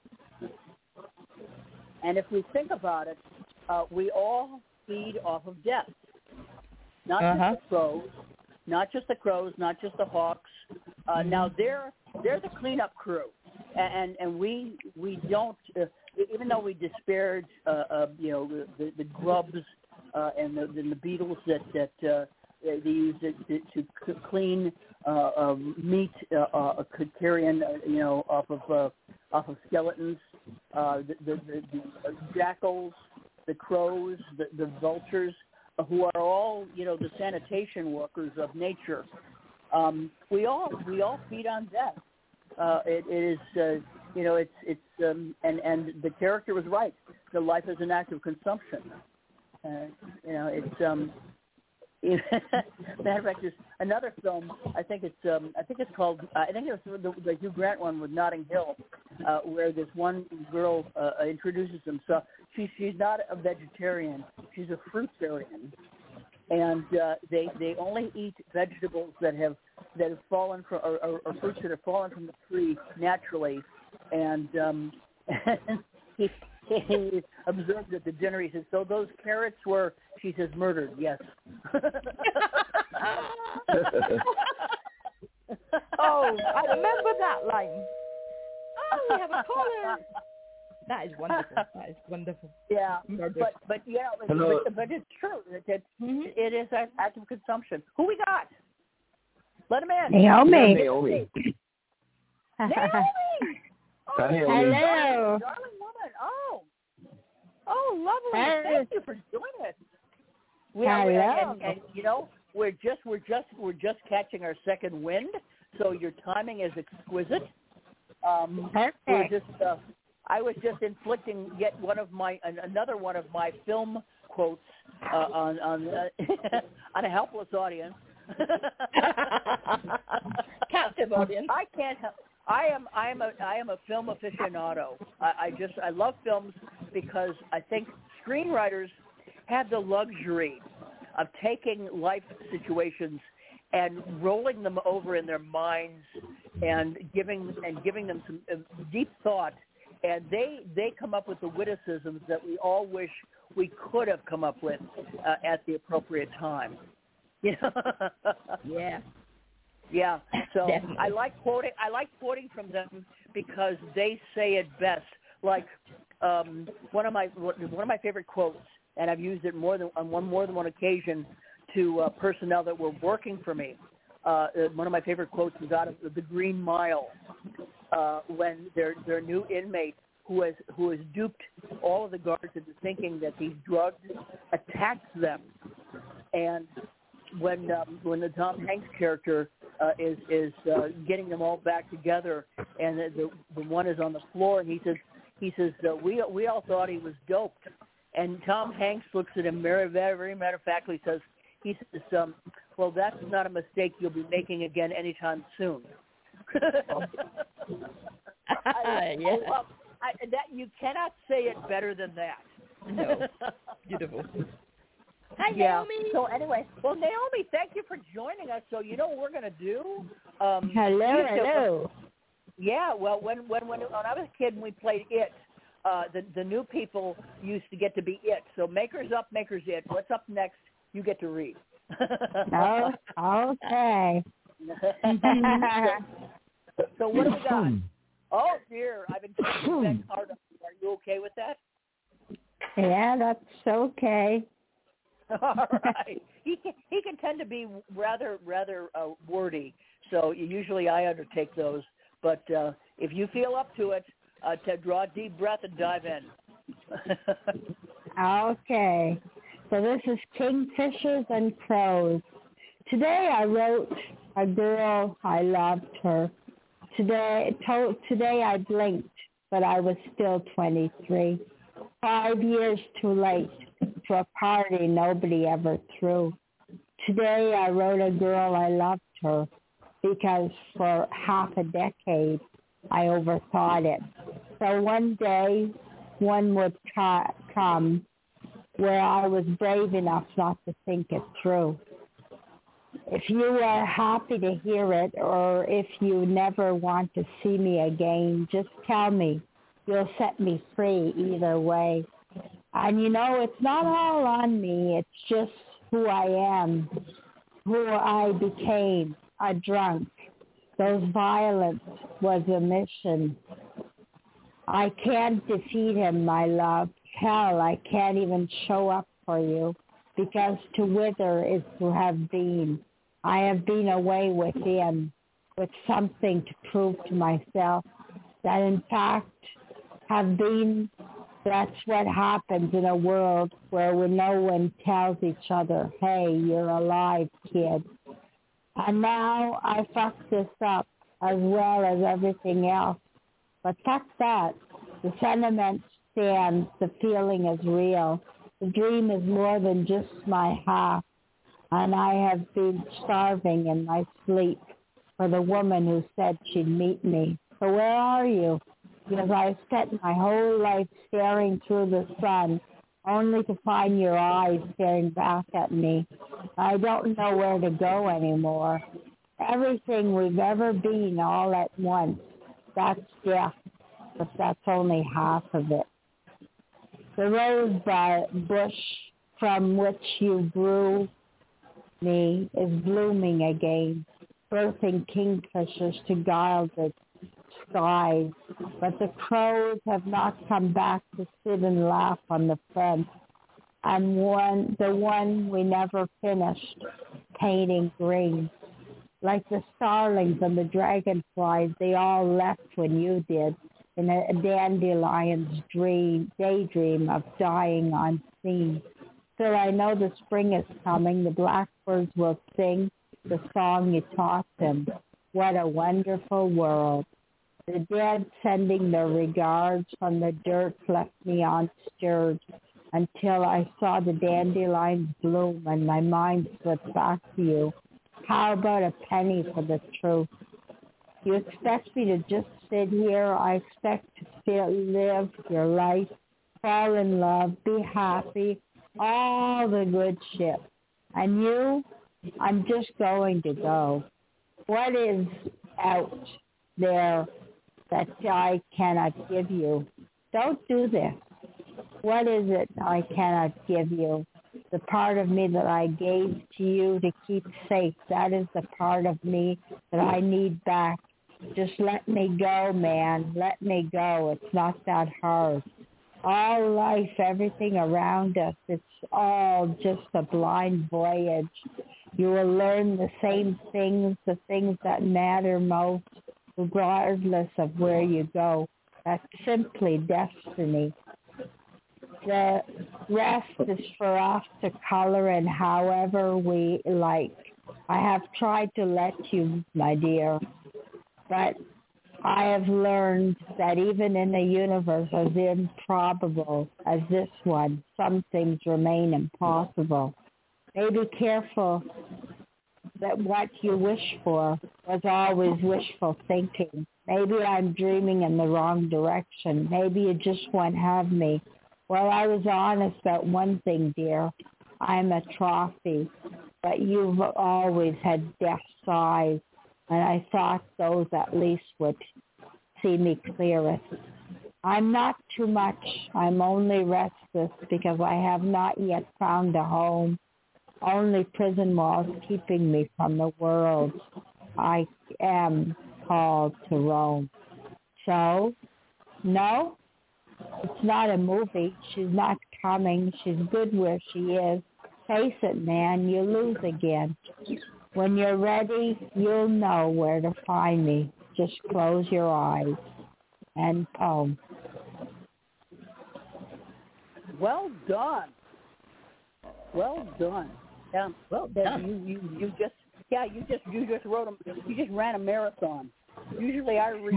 And if we think about it, we all feed off of death. Not just the crows, not just the hawks. Now they're the cleanup crew, and we don't, even though we disparage the grubs and the beetles that they use to clean meat, carrion, off of skeletons. The jackals, the crows, the vultures, who are all the sanitation workers of nature. We all feed on death. It is it's and the character was right. The life is an act of consumption. It's matter of fact, there's another film. I think it's called. I think it was the Hugh Grant one with Notting Hill, where this one girl introduces himself. She's not a vegetarian. She's a fruitarian, and they only eat vegetables that have fallen from or fruits that have fallen from the tree naturally, and he observed at the dinner. He says, "So those carrots were," she says, "murdered." Yes. Oh, I remember that line. Oh, we have a caller. That is wonderful. That is wonderful. Yeah, Murdered. but it's true. It is an act of consumption. Who we got? Let him in. Naomi. Naomi. Naomi. Hi, Naomi. Hello. Darling woman. Oh, lovely. Thank you for joining us. Hello. And we're just catching our second wind, so your timing is exquisite. Perfect. I was just inflicting yet another one of my film quotes on on a helpless audience. Captive audience. I can't help. I am a film aficionado. I love films because I think screenwriters have the luxury of taking life situations and rolling them over in their minds and giving them some deep thought, and they come up with the witticisms that we all wish we could have come up with at the appropriate time. Yeah. Yeah. So Definitely. I like quoting from them because they say it best. Like one of my favorite quotes, and I've used it more than one occasion to personnel that were working for me. One of my favorite quotes is out of The Green Mile, when their new inmate who has duped all of the guards into thinking that these drugs attacked them, and when the Tom Hanks character is getting them all back together, and the one is on the floor, and he says we all thought he was doped, and Tom Hanks looks at him very, very matter of factly says, well, that's not a mistake you'll be making again anytime soon. That you cannot say it better than that. No. Beautiful. Hi, Yeah. Naomi. So anyway, well, Naomi, thank you for joining us. So you know what we're going to do? Hello. Yeah. Well, when I was a kid and we played It, the new people used to get to be It. So Maker's Up, Maker's It. What's up next? You get to read. Oh, okay. So what do we got? Oh dear, I've been keeping that card up. Are you okay with that? Yeah, that's okay. All right. He can tend to be rather wordy, so usually I undertake those. But if you feel up to it, to draw a deep breath and dive in. Okay. So this is Kingfishers and Crows. Today I wrote a girl, I loved her. Today I blinked, but I was still 23. 5 years too late to a party nobody ever threw. Today I wrote a girl, I loved her, because for half a decade I overthought it. So one day one would come where I was brave enough not to think it through. If you are happy to hear it, or if you never want to see me again, just tell me. You'll set me free either way. And it's not all on me. It's just who I am, who I became, a drunk. Those violence was a mission. I can't defeat him, my love. Hell, I can't even show up for you, because to wither is to have been. I have been away within, with something to prove to myself that in fact have been. That's what happens in a world where no one tells each other, hey, you're alive, kid. And now I fucked this up as well as everything else. But fuck that. The sentiment stands. The feeling is real. The dream is more than just my half. And I have been starving in my sleep for the woman who said she'd meet me. So where are you? Because I spent my whole life staring through the sun, only to find your eyes staring back at me. I don't know where to go anymore. Everything we've ever been all at once, that's death, but that's only half of it. The rose bush from which you grew me is blooming again, birthing kingfishers to guile the skies, but the crows have not come back to sit and laugh on the fence. And the one we never finished painting green. Like the starlings and the dragonflies, they all left when you did, in a dandelion's daydream of dying unseen. Still, I know the spring is coming. The blackbirds will sing the song you taught them. What a wonderful world. The dead sending their regards from the dirt left me unstirred until I saw the dandelions bloom and my mind slipped back to you. How about a penny for the truth? You expect me to just sit here? I expect to live your life, fall in love, be happy, all the good shit. And you, I'm just going to go. What is out there that I cannot give you? Don't do this. What is it I cannot give you? The part of me that I gave to you to keep safe, that is the part of me that I need back. Just let me go, man. Let me go. It's not that hard. All life, everything around us, it's all just a blind voyage. You will learn the same things, the things that matter most, regardless of where you go. That's simply destiny. The rest is for us to color in however we like. I have tried to let you, my dear, but I have learned that even in a universe as improbable as this one, some things remain impossible. May be careful that what you wish for was always wishful thinking. Maybe I'm dreaming in the wrong direction. Maybe you just won't have me. Well, I was honest about one thing, dear. I'm a trophy, but you've always had death's eyes, and I thought those at least would see me clearest. I'm not too much. I'm only restless because I have not yet found a home. Only prison walls keeping me from the world. I am called to roam. So, no, it's not a movie. She's not coming. She's good where she is. Face it, man, you lose again. When you're ready, you'll know where to find me. Just close your eyes. And poem. Well done. Well done. Well done. You just wrote them. You just ran a marathon. Usually I read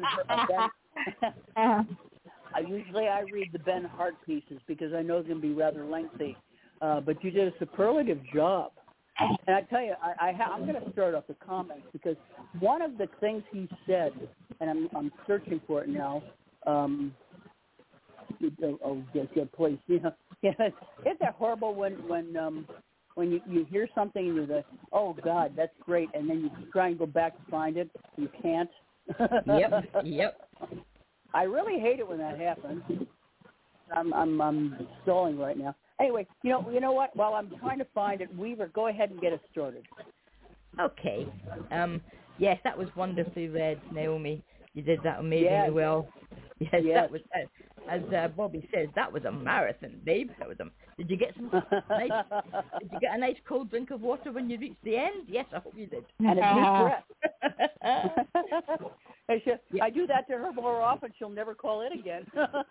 I read the Ben Hart pieces because I know it's going to be rather lengthy. But you did a superlative job. And I tell you, I'm going to start off the comments because one of the things he said, and I'm searching for it now. Please, isn't that horrible when you hear something and you're like, oh God, that's great, and then you try and go back to find it, you can't. Yep. I really hate it when that happens. I'm stalling right now. Anyway, you know what? While I'm trying to find it, Weaver, go ahead and get us started. Okay. Yes, that was wonderfully read, Naomi. You did that amazingly well. Yes, that was, as Bobby says, that was a marathon, babe. That was Did you get a nice cold drink of water when you reached the end? Yes, I hope you did. And a deep breath. I do that to her more often. She'll never call in again.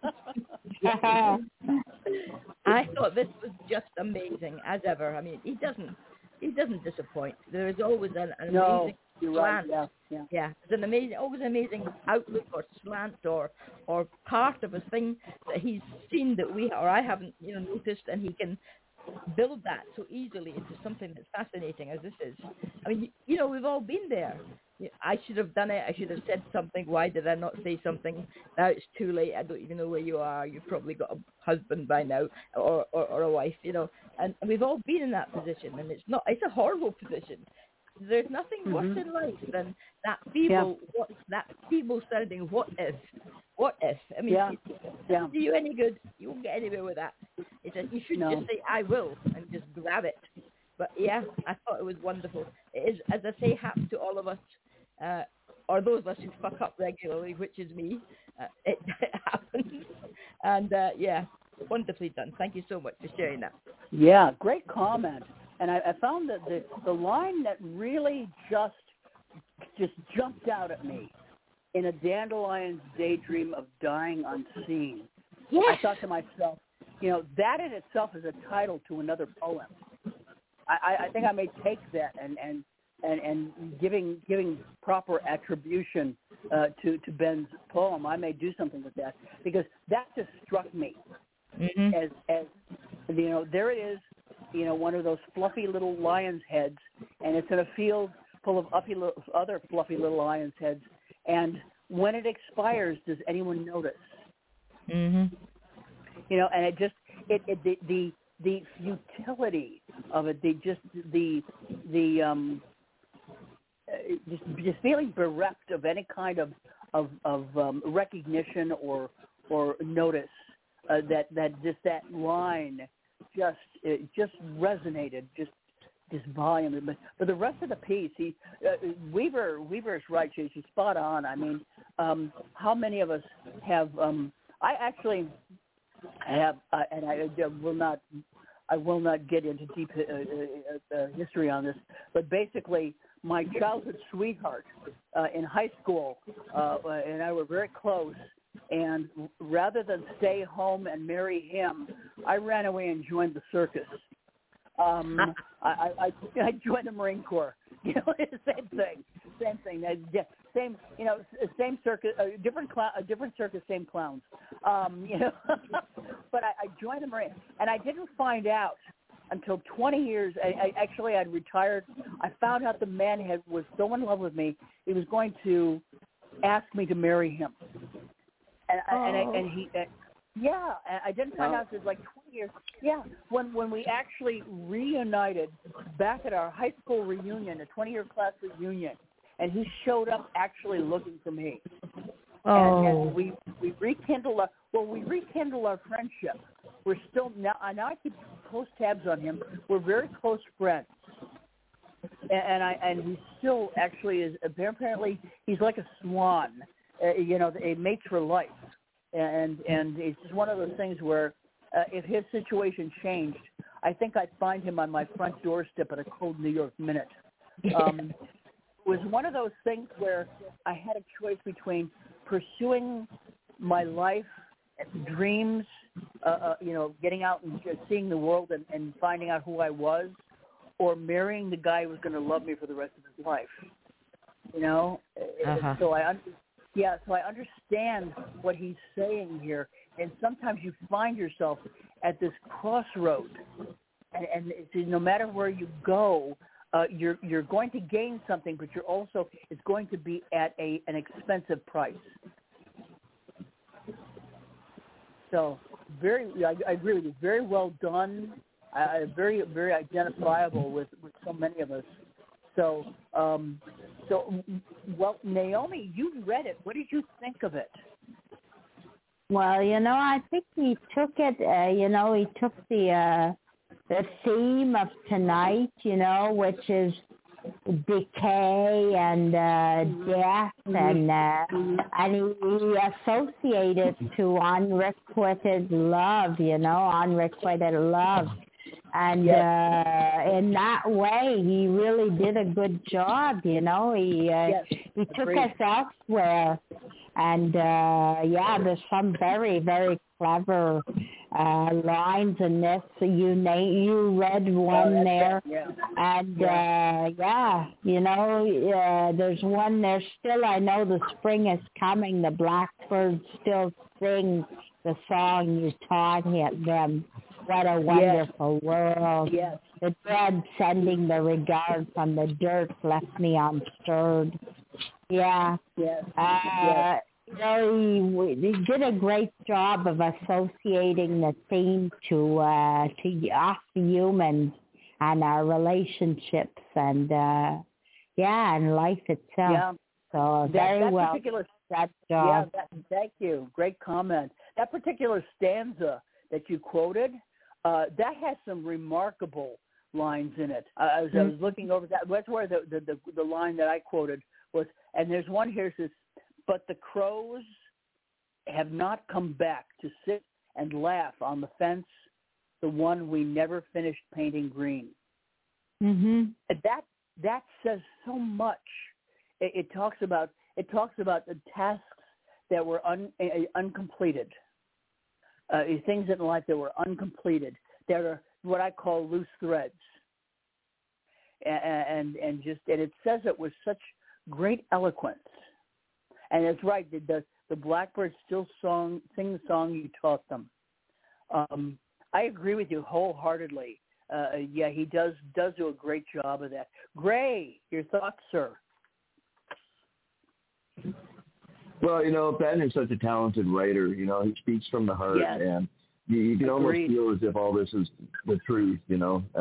I thought this was just amazing, as ever. I mean, he doesn't disappoint. There is always an amazing slant. Right. Yeah. It's always an amazing outlook or slant or part of a thing that he's seen that I haven't noticed, and he can build that so easily into something that's fascinating as this is. I mean, we've all been there. I should have done it. I should have said something. Why did I not say something? Now it's too late. I don't even know where you are. You've probably got a husband by now or a wife, And we've all been in that position, and it's a horrible position. There's nothing worse in life than that feeble sounding what if. What if? I mean, it doesn't do you any good. You won't get anywhere with that. You should just say, I will, and just grab it. But yeah, I thought it was wonderful. It is, as I say, happens to all of us, or those of us who fuck up regularly, which is me. It happens. And wonderfully done. Thank you so much for sharing that. Yeah, great comment. And I found that the line that really just jumped out at me, in a dandelion's daydream of dying unseen. Yes. I thought to myself, that in itself is a title to another poem. I think I may take that and giving proper attribution to Ben's poem. I may do something with that, because that just struck me as there it is, one of those fluffy little lion's heads, and it's in a field full of other fluffy little lion's heads. And when it expires, does anyone notice? And it just the futility of it, just feeling bereft of any kind of recognition or notice, that line just resonated, just this volume. But the rest of the piece, Weaver's right. She's spot on. I mean, how many of us have? I actually have, and I will not get into deep history on this. But basically, my childhood sweetheart in high school and I were very close. And rather than stay home and marry him, I ran away and joined the circus. I joined the Marine Corps. Same thing. Same circus, different circus, same clowns. But I joined the Marine, and I didn't find out until 20 years. I'd retired. I found out the man was so in love with me, he was going to ask me to marry him. I didn't find out until like 20 years. Yeah, when we actually reunited back at our high school reunion, a 20-year class reunion, and he showed up actually looking for me. And we rekindled our friendship. We're still now I keep close tabs on him. We're very close friends. And he still actually is. Apparently, he's like a swan. A mate for life, and it's just one of those things where if his situation changed, I think I'd find him on my front doorstep at a cold New York minute. It was one of those things where I had a choice between pursuing my life, dreams, getting out and just seeing the world and finding out who I was, or marrying the guy who was going to love me for the rest of his life. So I understand what he's saying here, and sometimes you find yourself at this crossroad, and no matter where you go, you're going to gain something, but it's going to be at an expensive price. So I agree with you. Very well done. Very very identifiable with so many of us. So. Well, Naomi, you read it. What did you think of it? Well, I think he took it, he took the theme of tonight, which is decay and death, and he associated to unrequited love, unrequited love. And in that way, he really did a good job, He took us elsewhere. And, there's some very, very clever lines in this. So you read one there, and there's one there. Still, I know the spring is coming. The blackbirds still sing the song you taught them. What a wonderful world. Yes. The dead sending the regard from the dirt left me unstirred. Yeah. Yes. He did a great job of associating the theme to us, the humans, and our relationships, and and life itself. Yeah. So very well. That job. Yeah. Thank you. Great comment. That particular stanza that you quoted, that has some remarkable lines in it. I was looking over that. That's where the line that I quoted was, and there's one here that says, "But the crows have not come back to sit and laugh on the fence, the one we never finished painting green." Mm-hmm. That says so much. It talks about the tasks that were uncompleted, things in life that were uncompleted, that are what I call loose threads, and it says it with such great eloquence. And it's right. The blackbirds still sing the song you taught them. I agree with you wholeheartedly. He does do a great job of that. Gray, your thoughts, sir? Well, Ben is such a talented writer. He speaks from the heart, and you can almost feel as if all this is the truth. He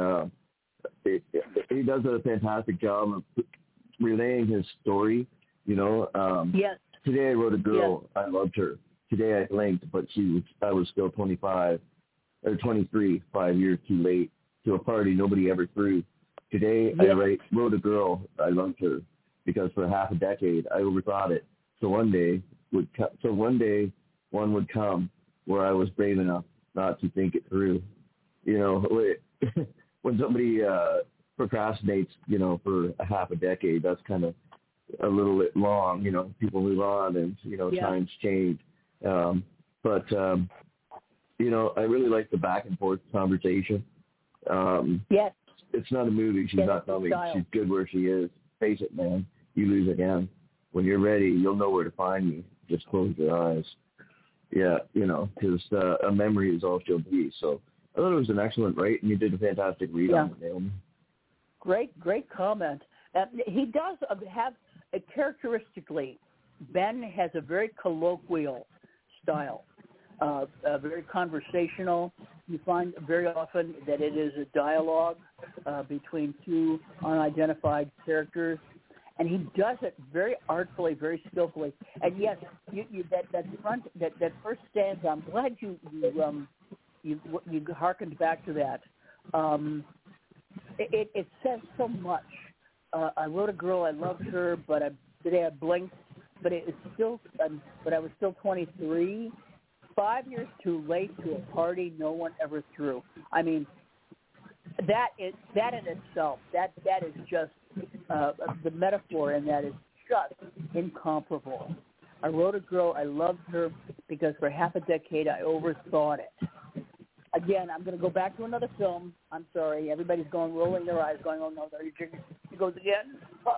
does a fantastic job of relaying his story. Yes. Today I wrote a girl. I loved her. Today I blinked, but I was still 25 or 23, 5 years too late to a party nobody ever threw. Today I wrote a girl. I loved her because for half a decade I overthought it. So one day one would come where I was brave enough not to think it through. When somebody procrastinates, for a half a decade, that's kind of a little bit long. People move on, and times change. But I really like the back and forth conversation. Yes. It's not a movie. She's not coming. She's good where she is. Face it, man. You lose again. When you're ready, you'll know where to find me. Just close your eyes. Yeah, because a memory is all she'll be. So I thought it was an excellent write, and you did a fantastic read on it, Naomi. Great comment. He does have, characteristically, Ben has a very colloquial style, very conversational. You find very often that it is a dialogue between two unidentified characters. And he does it very artfully, very skillfully. And yes, that first stanza, I'm glad you hearkened back to that. It says so much. I wrote a girl, I loved her, but today I blinked. But I was still 23. 5 years too late to a party no one ever threw. I mean, that in itself, that is just the metaphor, and that is just incomparable. I wrote a girl, I loved her because for half a decade I overthought it. Again, I'm going to go back to another film. I'm sorry, everybody's rolling their eyes, going, "Oh no, he goes again."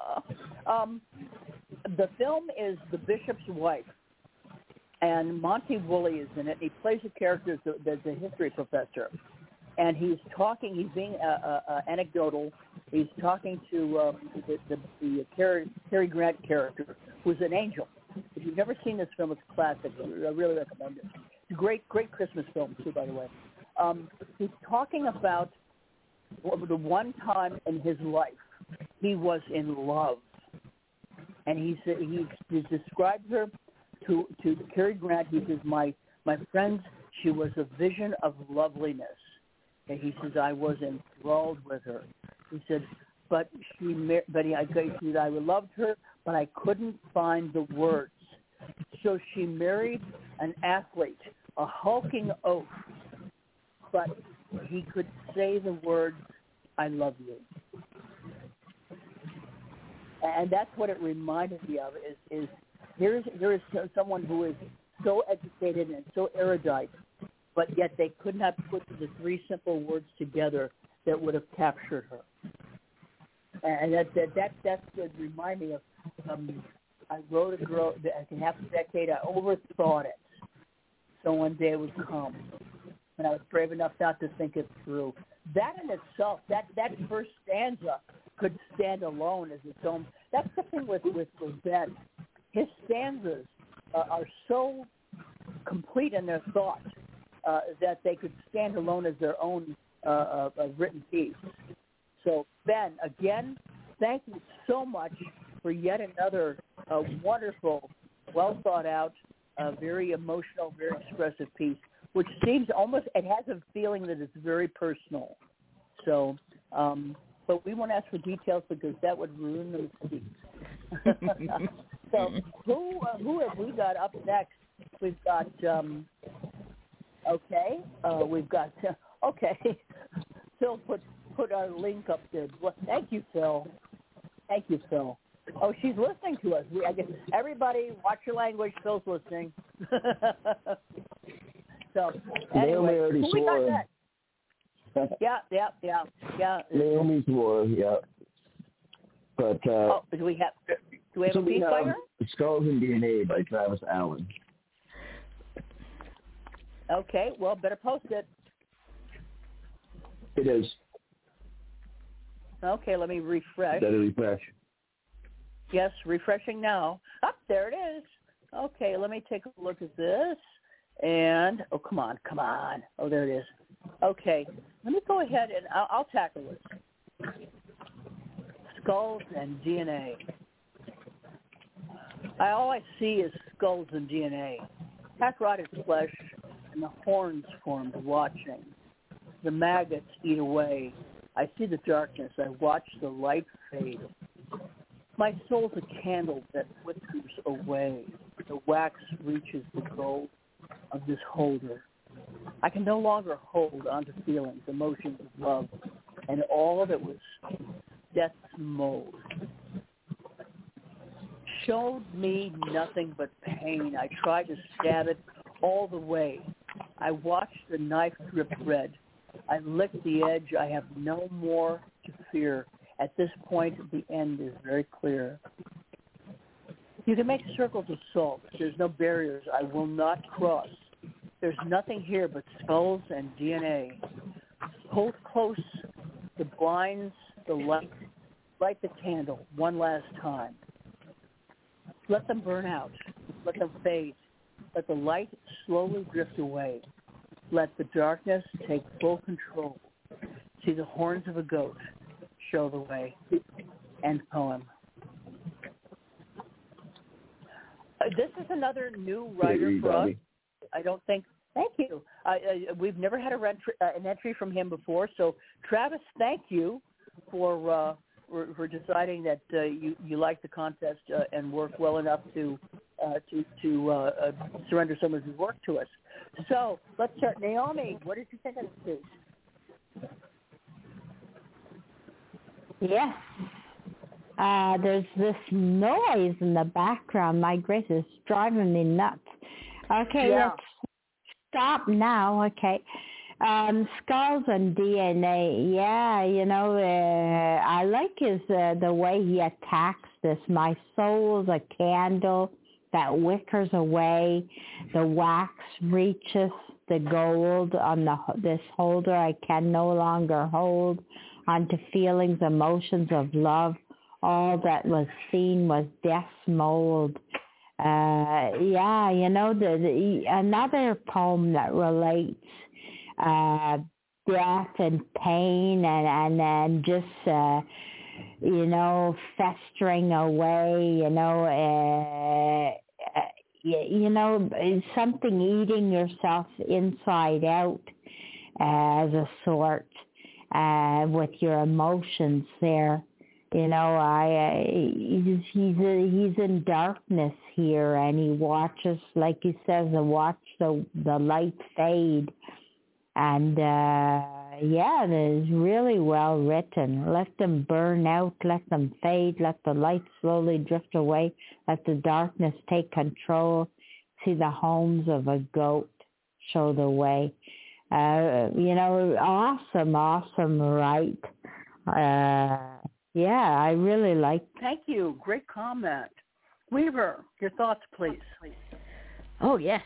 The film is The Bishop's Wife, and Monty Woolley is in it. He plays a character that's a history professor. And he's being anecdotal. He's talking to the Cary Grant character, who's an angel. If you've never seen this film, it's a classic. I really recommend it. It's a great Christmas film, too, by the way. He's talking about the one time in his life he was in love. And he described her to Cary Grant. He says, my friends, she was a vision of loveliness. And he says, I was enthralled with her. He said, I loved her, but I couldn't find the words. So she married an athlete, a hulking oaf, but he could say the words, I love you. And that's what it reminded me of, is here is someone who is so educated and so erudite, but yet they could not put the three simple words together that would have captured her. And that would remind me of, I wrote a girl, in half a decade, I overthought it. So one day it would come. And I was brave enough not to think it through. That in itself, that first stanza could stand alone as its own. That's the thing with Ben. His stanzas are so complete in their thought that they could stand alone as their own written piece. So, Ben, again, thank you so much for yet another wonderful, well-thought-out, very emotional, very expressive piece, which seems almost, it has a feeling that it's very personal. So, but we won't ask for details because that would ruin the piece. So, who have we got up next? We've got, Phil put our link up there. Well, thank you, Phil. Oh, she's listening to us. I guess everybody, watch your language. Phil's listening. So, anyway, who we got next? Yeah. Naomi's War, yeah. But do we have a piece by her? Skulls and DNA by Travis Allen. Okay, well, better post it. It is. Okay, let me refresh. Better refresh. Yes, refreshing now. There it is. Okay, let me take a look at this. And, come on. Oh, there it is. Okay, let me go ahead and I'll tackle this. Skulls and DNA. All I see is skulls and DNA. Half-rotted flesh and the horns formed watching. The maggots eat away. I see the darkness. I watch the light fade. My soul's a candle that flickers away. The wax reaches the gold of this holder. I can no longer hold onto feelings, emotions of love, and all that was death's mold. Showed me nothing but pain. I tried to stab it all the way. I watched the knife drip red. I licked the edge. I have no more to fear. At this point, the end is very clear. You can make circles of salt. There's no barriers I will not cross. There's nothing here but skulls and DNA. Hold close the blinds, the light. Light the candle one last time. Let them burn out. Let them fade. Let the light slowly drift away. Let the darkness take full control. See the horns of a goat show the way. End poem. This is another new writer for us. I don't think. Thank you. We've never had an entry from him before. So, Travis, thank you for deciding that you like the contest and work well enough to surrender some of his work to us. So let's start. Naomi, what did you think of this piece? Yes. There's this noise in the background. My grace, it's driving me nuts. Okay, Let's stop now. Okay. Skulls and DNA. Yeah, I like the way he attacks this. My soul's a candle that wickers away. The wax reaches the gold on this holder I can no longer hold. Onto feelings, emotions of love. All that was seen was death's mold. Another poem that relates death and pain and just festering away, something eating yourself inside out as a sort, with your emotions there. He's in darkness here, and he watches, like he says, the light fade. And it is really well written. Let them burn out, let them fade, let the light slowly drift away, let the darkness take control. See the homes of a goat show the way. Awesome, right? I really like. Thank you. Great comment. Weaver, your thoughts, please. Oh yes,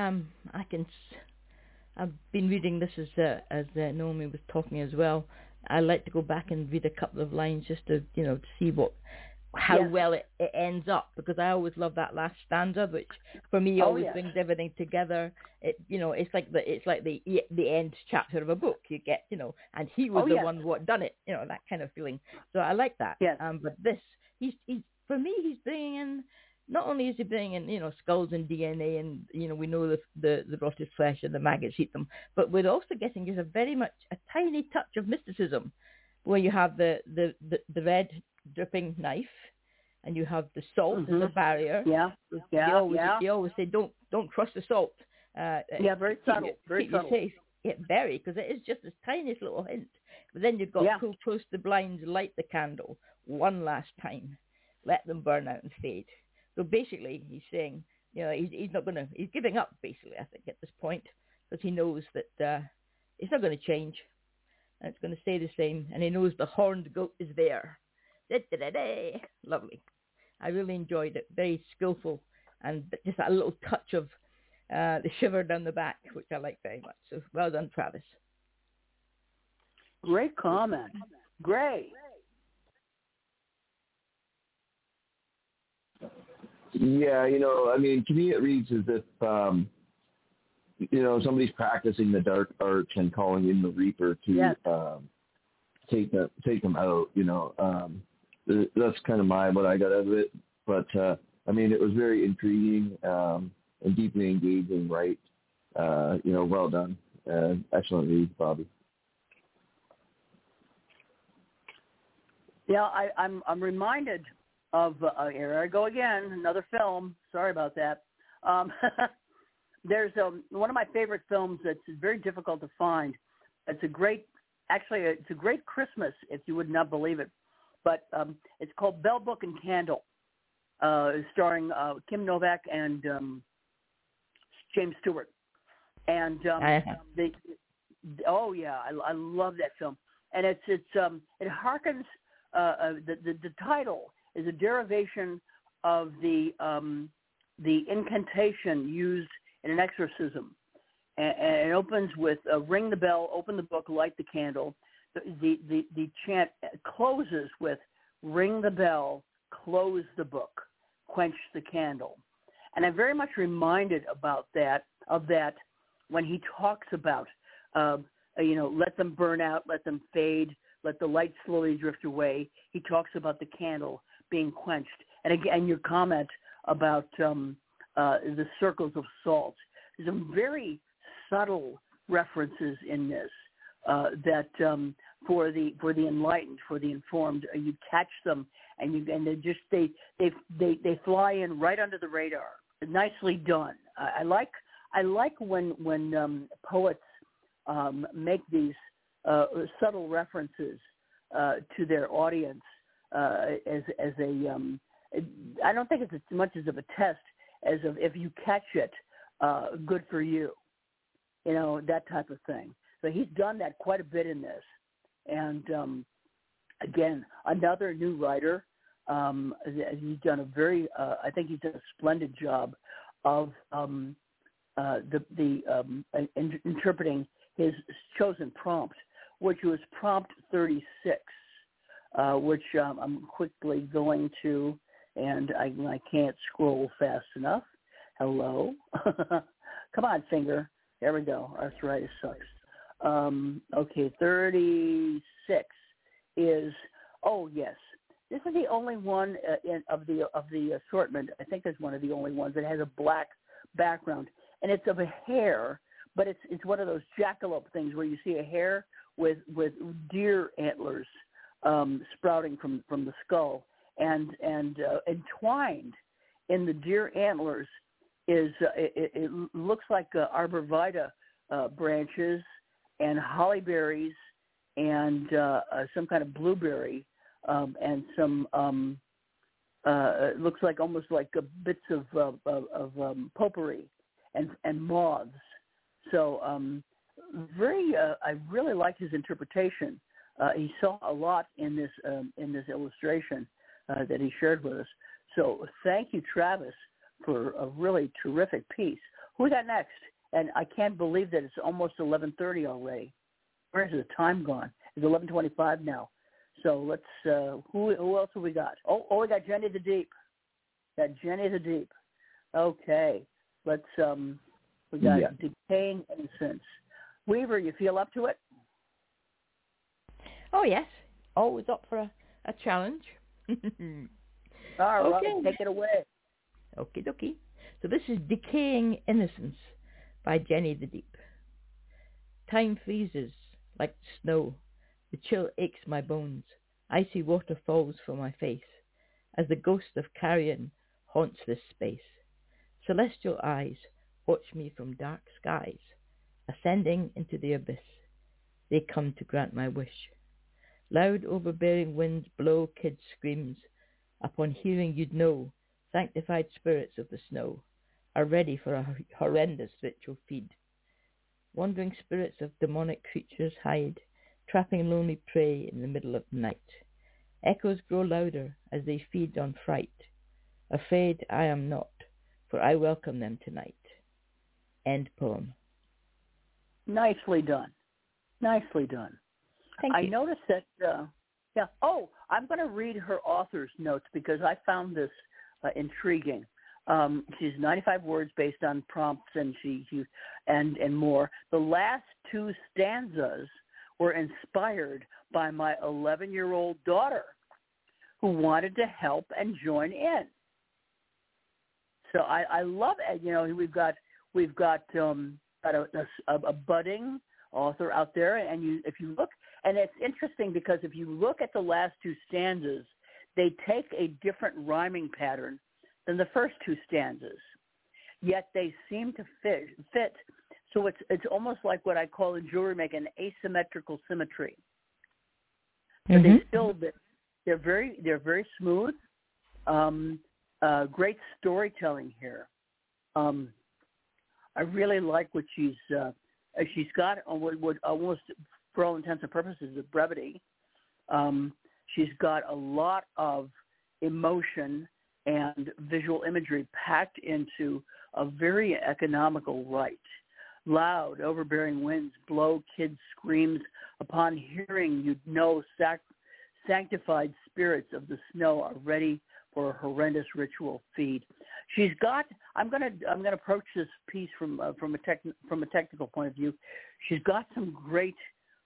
I've been reading this as Naomi was talking as well. I like to go back and read a couple of lines just to to see how well it ends up, because I always love that last stanza, which for me always brings everything together. It's like the end chapter of a book. You get and he was the one what done it. That kind of feeling. So I like that. Yes. But this, he's for me, he's bringing in. Not only is he bringing in, skulls and DNA, and we know the rotted flesh and the maggots eat them, but we're also getting just a tiny touch of mysticism, where you have the red dripping knife, and you have the salt as a barrier. You always say don't trust the salt. Very subtle. Very subtle. Safe. Very, because it is just this tiniest little hint. But then you've got pull close the blinds, light the candle one last time, let them burn out and fade. So basically, he's saying, he's giving up, basically, I think, at this point, because he knows that it's not going to change, and it's going to stay the same, and he knows the horned goat is there. Da-da-da-da. Lovely. I really enjoyed it. Very skillful, and just that little touch of the shiver down the back, which I like very much. So well done, Travis. Great comment. Great. Yeah, to me it reads as if, somebody's practicing the dark arts and calling in the Reaper to take them out. That's kind of what I got out of it. But it was very intriguing and deeply engaging. Right? Well done. Excellent read, Bobby. Yeah, I'm reminded of here I go again, another film. Sorry about that. There's one of my favorite films that's very difficult to find. It's a great Christmas, if you would not believe it. But it's called Bell, Book and Candle, starring Kim Novak and James Stewart. And I love that film. And it harkens. The title is a derivation of the incantation used in an exorcism, and it opens with ring the bell, open the book, light the candle. The chant closes with ring the bell, close the book, quench the candle, and I'm very much reminded of that when he talks about let them burn out, let them fade, let the light slowly drift away. He talks about the candle being quenched. And again, your comment about the circles of salt. There's some very subtle references in this that for the enlightened, for the informed, you catch them and they fly in right under the radar. Nicely done. I like when poets make these subtle references to their audience as a I don't think it's as much as of a test as of if you catch it, good for you, that type of thing. So he's done that quite a bit in this, and again, another new writer. He's done I think he's done a splendid job of interpreting his chosen prompt, which was prompt 36, which I'm quickly going to, and I can't scroll fast enough. Hello. Come on, finger. There we go. Arthritis sucks. Okay, 36 is, yes. This is the only one of the assortment. I think it's one of the only ones that has a black background, and it's of a hare, but it's one of those jackalope things where you see a hare with deer antlers sprouting from the skull, and entwined in the deer antlers is it looks like arborvitae branches and holly berries and some kind of blueberry and some it looks like almost like bits of potpourri and moths. So I really liked his interpretation. He saw a lot in this illustration that he shared with us. So thank you, Travis, for a really terrific piece. Who we got next? And I can't believe that it's almost 11:30 already. Where's the time gone? It's 11:25 now. So let's. Who else have we got? Oh, we got Jenny the Deep. Got Jenny the Deep. Okay, let's. We got Decaying Innocence. Weaver, you feel up to it? Oh yes, always up for a challenge. All right, take it away. Okie dokie. So this is Decaying Innocence by Jenny the Deep. Time freezes like snow. The chill aches my bones. Icy water falls from my face as the ghost of carrion haunts this space. Celestial eyes watch me from dark skies, ascending into the abyss. They come to grant my wish. Loud overbearing winds blow kids' screams. Upon hearing you'd know, sanctified spirits of the snow are ready for a horrendous ritual feed. Wandering spirits of demonic creatures hide, trapping lonely prey in the middle of the night. Echoes grow louder as they feed on fright. Afraid I am not, for I welcome them tonight. End poem. Nicely done. Nicely done. Thank you. I noticed that, Oh, I'm going to read her author's notes because I found this intriguing. She's 95 words based on prompts and and more. The last two stanzas were inspired by my 11-year-old daughter who wanted to help and join in. So I love it. You know, we've got a budding author out there, and if you look, and it's interesting because if you look at the last two stanzas, they take a different rhyming pattern than the first two stanzas, yet they seem to fit. So it's almost like what I call in jewelry making asymmetrical symmetry. But they're very smooth. Great storytelling here. I really like what she's got on what almost, for all intents and purposes, of brevity. She's got a lot of emotion and visual imagery packed into a very economical right. Loud, overbearing winds blow kids' screams. Upon hearing, you'd know sanctified spirits of the snow are ready for a horrendous ritual feed. She's got. I'm gonna approach this piece from a technical point of view. She's got some great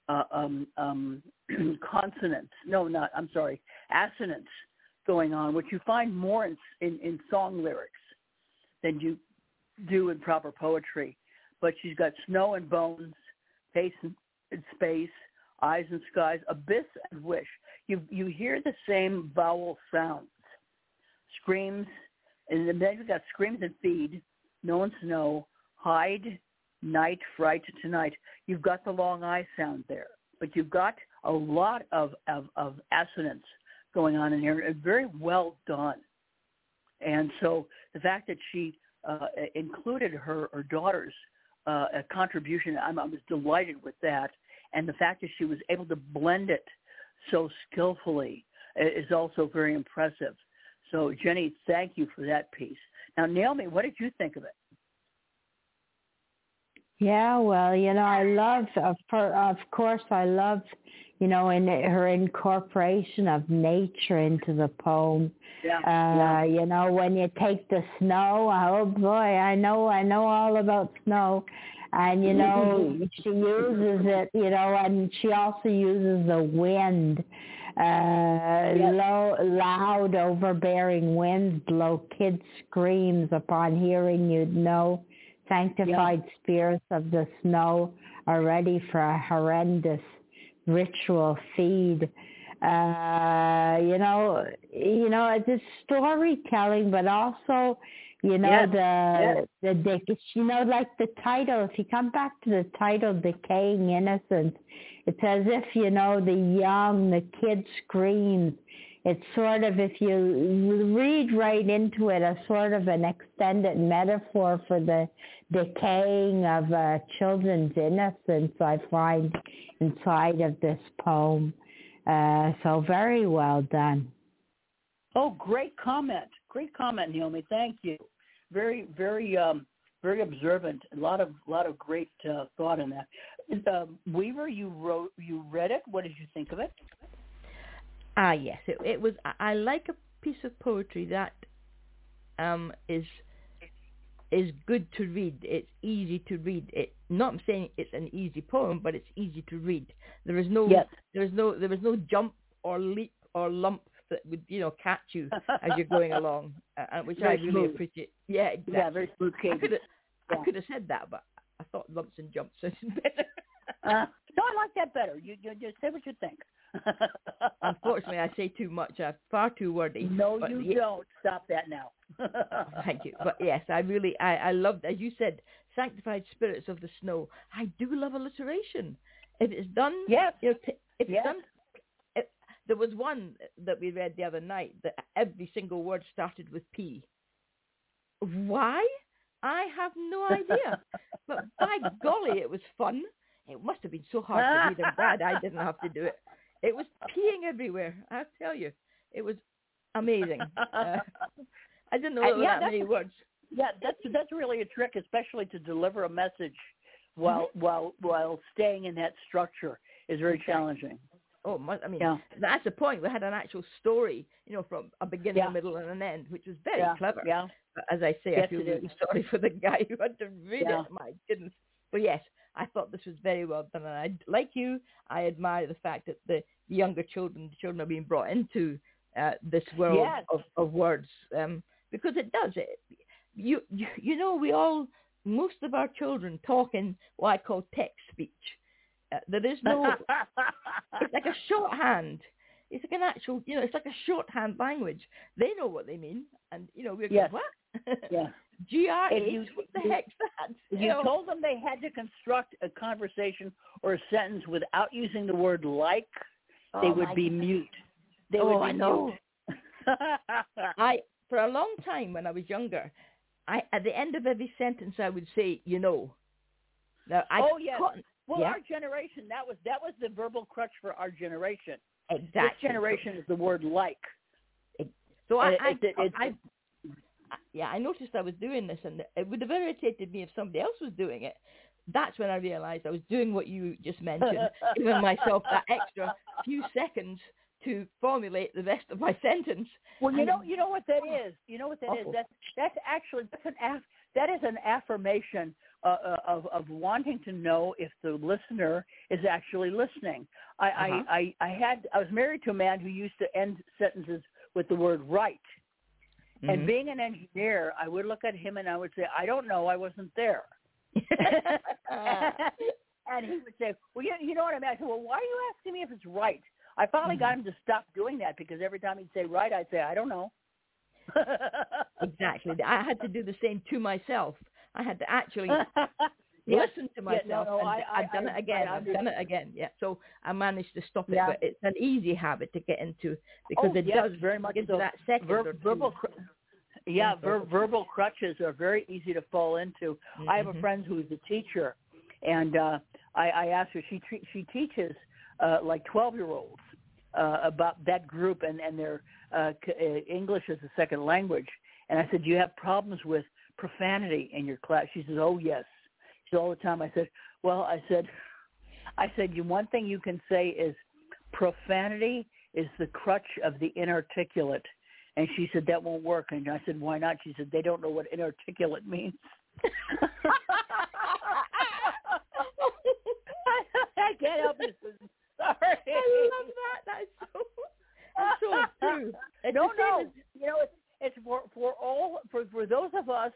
consonants. Assonance going on, which you find more in song lyrics than you do in proper poetry. But she's got snow and bones, pace and space, eyes and skies, abyss and wish. You hear the same vowel sounds. Screams, and then you've got screams and feed, no and snow, hide, night, fright, tonight. You've got the long I sound there, but you've got a lot of assonance going on in here, and very well done. And so the fact that she included her daughter's a contribution, I was delighted with that. And the fact that she was able to blend it so skillfully is also very impressive. So, Jenny, thank you for that piece. Now, Naomi, what did you think of it? Yeah, well, I love, of course, I love, in her incorporation of nature into the poem. Yeah. When you take the snow, oh boy, I know all about snow. And, she uses it, and she also uses the wind. Loud, overbearing winds blow kids' screams. Upon hearing, you'd know sanctified spirits of the snow are ready for a horrendous ritual feed. It's storytelling, but also, like the title. If you come back to the title, Decaying Innocence, it's as if, the young, the kid screams. it's sort of, if you read right into it, a sort of an extended metaphor for the decaying of children's innocence, I find, inside of this poem. So very well done. Oh, great comment, Naomi. Thank you. Very, very, very observant. A lot of great thought in that. Weaver, you read it. What did you think of it? Yes, it was. I like a piece of poetry that is good to read. It's easy to read. Not saying it's an easy poem, but it's easy to read. There was no jump or leap or lump that would catch you as you're going along, which I really appreciate. Yeah, exactly. Yeah, very smooth cadence. I could have said that, but I thought lumps and jumps sounded better. No, I like that better. You just say what you think. Unfortunately, I say too much. I'm far too wordy. No, you don't. Stop that now. Thank you. But yes, I loved, as you said, Sanctified Spirits of the Snow. I do love alliteration. If it's done, yes. If it's done. There was one that we read the other night that every single word started with P. Why? I have no idea. But by golly, it was fun. It must have been so hard to read. I'm glad I didn't have to do it. It was peeing everywhere. I'll tell you, it was amazing. I didn't know there were that many words. Yeah, that's really a trick, especially to deliver a message while staying in that structure is very challenging. Oh, that's the point. We had an actual story, from a beginning, a middle, and an end, which was very clever. Yeah. But as I say, I feel really sorry for the guy who had to read it. My goodness. But yes, I thought this was very well done, and like you, I admire the fact that the younger children are being brought into this world of words, because it does it. We all, most of our children talk in what I call text speech. There is no, it's like a shorthand. It's like an actual, it's like a shorthand language. They know what they mean, and we're going, what? Yeah. GRE, what the heck's that? You told them they had to construct a conversation or a sentence without using the word like, they would be mute. They would be I know. Mute. For a long time when I was younger, at the end of every sentence I would say, Now, our generation, that was the verbal crutch for our generation. Exactly. This generation is the word like. So I noticed I was doing this, and it would have irritated me if somebody else was doing it. That's when I realized I was doing what you just mentioned, giving myself that extra few seconds to formulate the rest of my sentence. Well, you know what that is. You know what that is. That is an affirmation of wanting to know if the listener is actually listening. I was married to a man who used to end sentences with the word right. Mm-hmm. And being an engineer, I would look at him and I would say, I don't know, I wasn't there. And he would say, well, you know what I mean? I said, well, why are you asking me if it's right? I finally got him to stop doing that, because every time he'd say right, I'd say, I don't know. Exactly. I had to do the same to myself. I had to actually listen to myself. I've done it again. Yeah. So I managed to stop it, but it's an easy habit to get into, because it does very much into so. that second verbal crutches are very easy to fall into. Mm-hmm. I have a friend who's a teacher, and I asked her. She teaches like 12-year-olds about that group and their English as a second language. And I said, do you have problems with profanity in your class? She says, oh, yes. She said, all the time. I said, well, I said, one thing you can say is profanity is the crutch of the inarticulate. And she said, that won't work. And I said, why not? She said, they don't know what inarticulate means. I can't help it. Sorry. I love that. That is so true. No. It's for those of us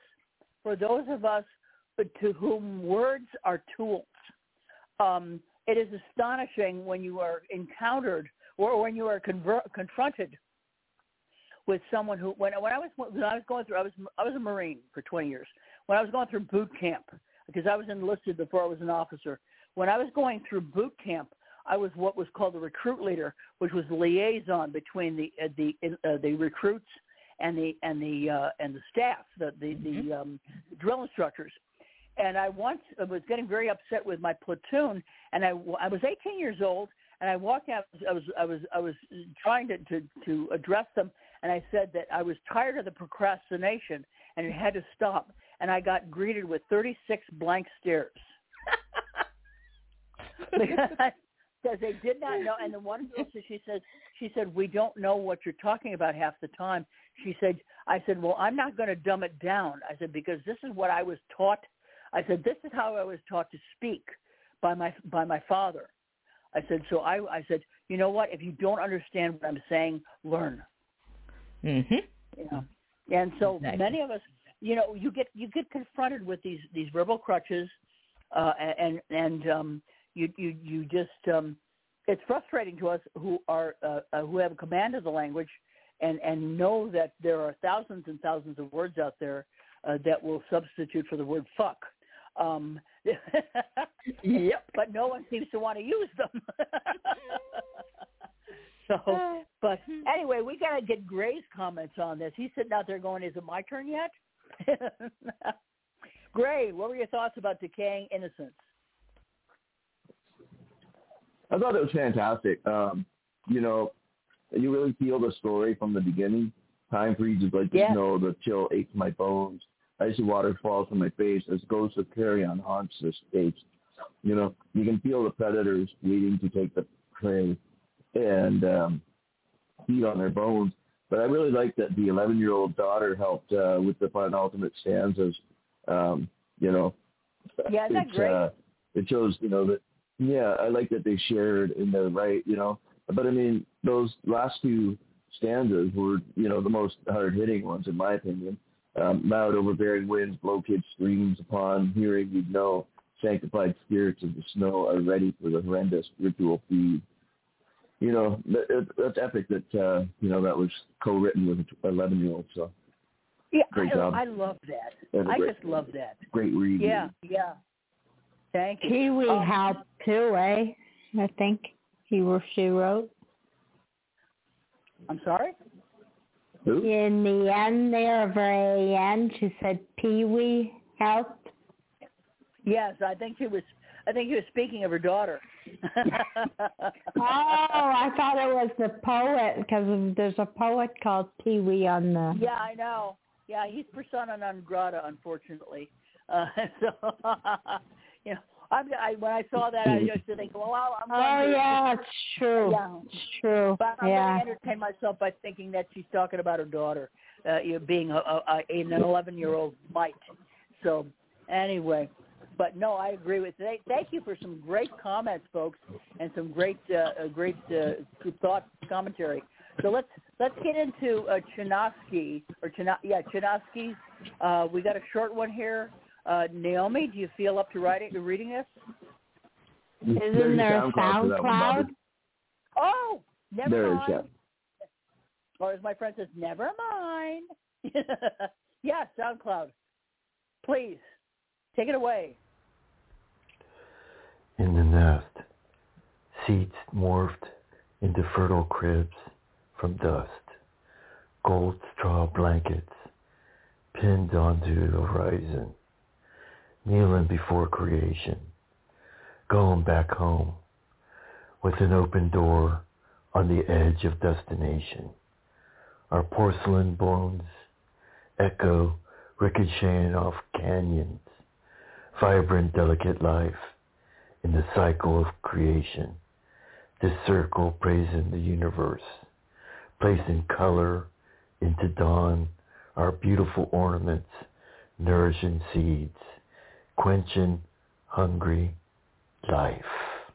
to whom words are tools. It is astonishing when you are encountered or when you are confronted with someone who when I was going through, I was a Marine for 20 years. When I was going through boot camp, because I was enlisted before I was an officer, when I was going through boot camp, I was what was called the recruit leader, which was the liaison between the recruits and the staff, the drill instructors. And I was getting very upset with my platoon, and I was 18 years old, and I walked out. I was trying to address them, and I said that I was tired of the procrastination, and it had to stop. And I got greeted with 36 blank stares. Because they did not know. And the one girl, she said, we don't know what you're talking about half the time. I said, well, I'm not going to dumb it down. I said, because this is what I was taught. I said, this is how I was taught to speak by my father. I said, so I said, you know what? If you don't understand what I'm saying, learn. Mm-hmm. You know? And so many of us, you know, you get confronted with these verbal crutches, and you just it's frustrating to us who have command of the language and know that there are thousands and thousands of words out there that will substitute for the word fuck. Yep. But no one seems to want to use them. So, but anyway, we got to get Gray's comments on this. He's sitting out there going, is it my turn yet? Gray, what were your thoughts about decaying innocence? I thought it was fantastic. You know, you really feel the story from the beginning. Time freezes like the snow, the chill aches my bones. Icy water falls from my face as ghosts of carrion haunts the stage. You know, you can feel the predators waiting to take the prey and feed on their bones. But I really like that the 11-year-old daughter helped with the penultimate stanzas. You know, yeah, isn't that great? It shows, you know, that, yeah, I like that they shared in their right, you know. But, I mean, those last two stanzas were, you know, the most hard-hitting ones, in my opinion. Loud overbearing winds blow kids' screams upon hearing you'd know. Sanctified spirits of the snow are ready for the horrendous ritual feed. You know, that's epic that, you know, that was co-written with an 11-year-old, so. Yeah, great job. I love that. Just love that. Great read. Yeah. Thank you. Kiwi helped too, I think she wrote. I'm sorry? Who? In the end there, very end, she said Pee-wee helped. Yes, I think he was speaking of her daughter. I thought it was the poet, because there's a poet called Pee-wee on the... Yeah, I know. Yeah, he's persona non grata, unfortunately. So, you know, when I saw that, I used to think, well, I'm going to... yeah, it's true. Yeah. It's true. But I'm going to entertain myself by thinking that she's talking about her daughter, being an 11-year-old mite. So, anyway... But no, I agree with you. Thank you for some great comments, folks, and some great thought commentary. So let's get into Chinaski Chinaski. We got a short one here. Naomi, do you feel up to reading this? Isn't there a SoundCloud? Oh, never mind. There is, yeah. Or as my friend says, never mind. Yeah, SoundCloud. Please, take it away. In the nest, seats morphed into fertile cribs from dust, gold straw blankets pinned onto the horizon, kneeling before creation, going back home with an open door on the edge of destination. Our porcelain bones echo ricocheting off canyons, vibrant, delicate life in the cycle of creation. This circle praising the universe, placing color into dawn, our beautiful ornaments, nourishing seeds, quenching hungry life.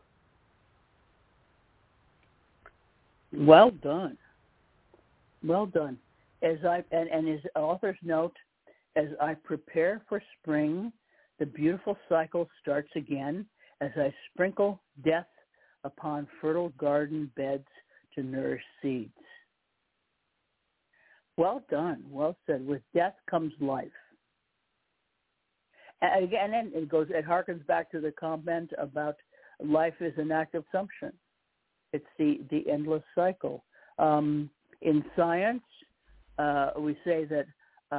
Well done. Well done. As his author's note, as I prepare for spring, the beautiful cycle starts again as I sprinkle death upon fertile garden beds to nourish seeds. Well done. Well said. With death comes life. And again, it harkens back to the comment about life is an act of consumption. It's the endless cycle. In science, we say that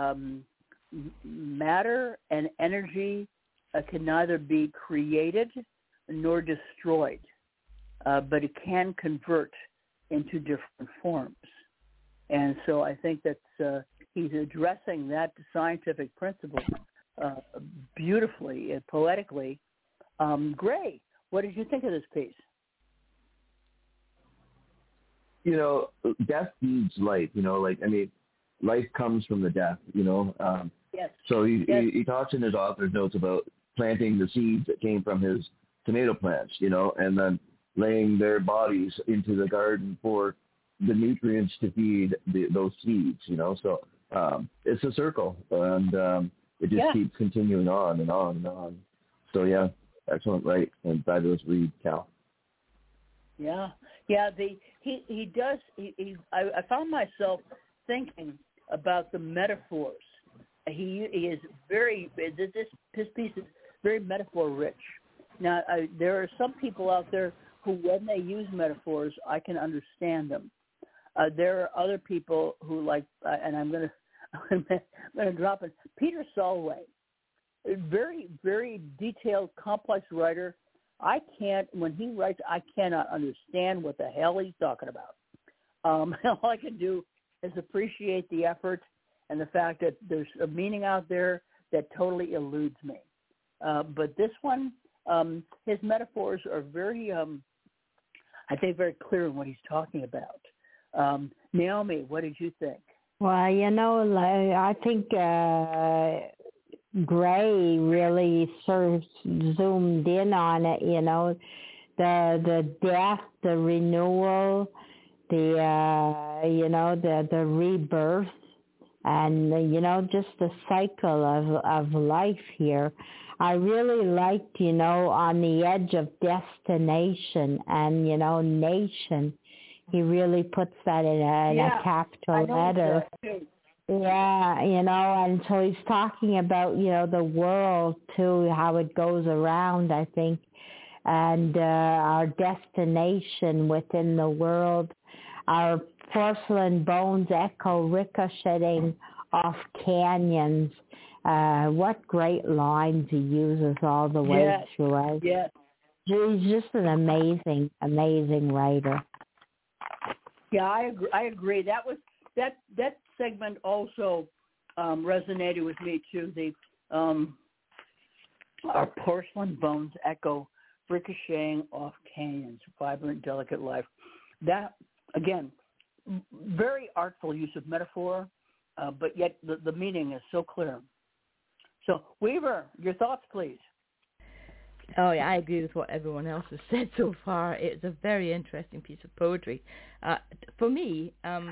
matter and energy can neither be created nor destroyed, but it can convert into different forms. And so I think that he's addressing that scientific principle beautifully and poetically. Gray, what did you think of this piece? Death feeds life, life comes from the death, Yes. So he talks in his author's notes about planting the seeds that came from his tomato plants, and then laying their bodies into the garden for the nutrients to feed those seeds, So it's a circle, and it just keeps continuing on and on and on. So, yeah, excellent, right, and fabulous read, Cal. Yeah. He does. I found myself thinking about the metaphors. He is very. This piece is very metaphor rich. Now there are some people out there who, when they use metaphors, I can understand them. There are other people who like, and I'm going to drop it. Peter Solway, a very, very detailed, complex writer. When he writes, I cannot understand what the hell he's talking about. All I can do is appreciate the effort and the fact that there's a meaning out there that totally eludes me. But this one, his metaphors are very, I think, very clear in what he's talking about. Naomi, what did you think? Well, I think Gray really sort of zoomed in on it, the death, the renewal, the rebirth, and, just the cycle of life here. I really liked, on the edge of destination and, nation. He really puts that in a capital letter. Yeah, and so he's talking about, the world too, how it goes around, I think, and our destination within the world, our porcelain bones echo ricocheting off canyons. What great lines he uses all the way through it. Yes. He's just an amazing, amazing writer. Yeah, I agree. That segment also resonated with me too. Our porcelain bones echo ricocheting off canyons, vibrant, delicate life. That, again, very artful use of metaphor, but yet the meaning is so clear. So, Weaver, your thoughts, please. Oh, yeah, I agree with what everyone else has said so far. It's a very interesting piece of poetry. For me,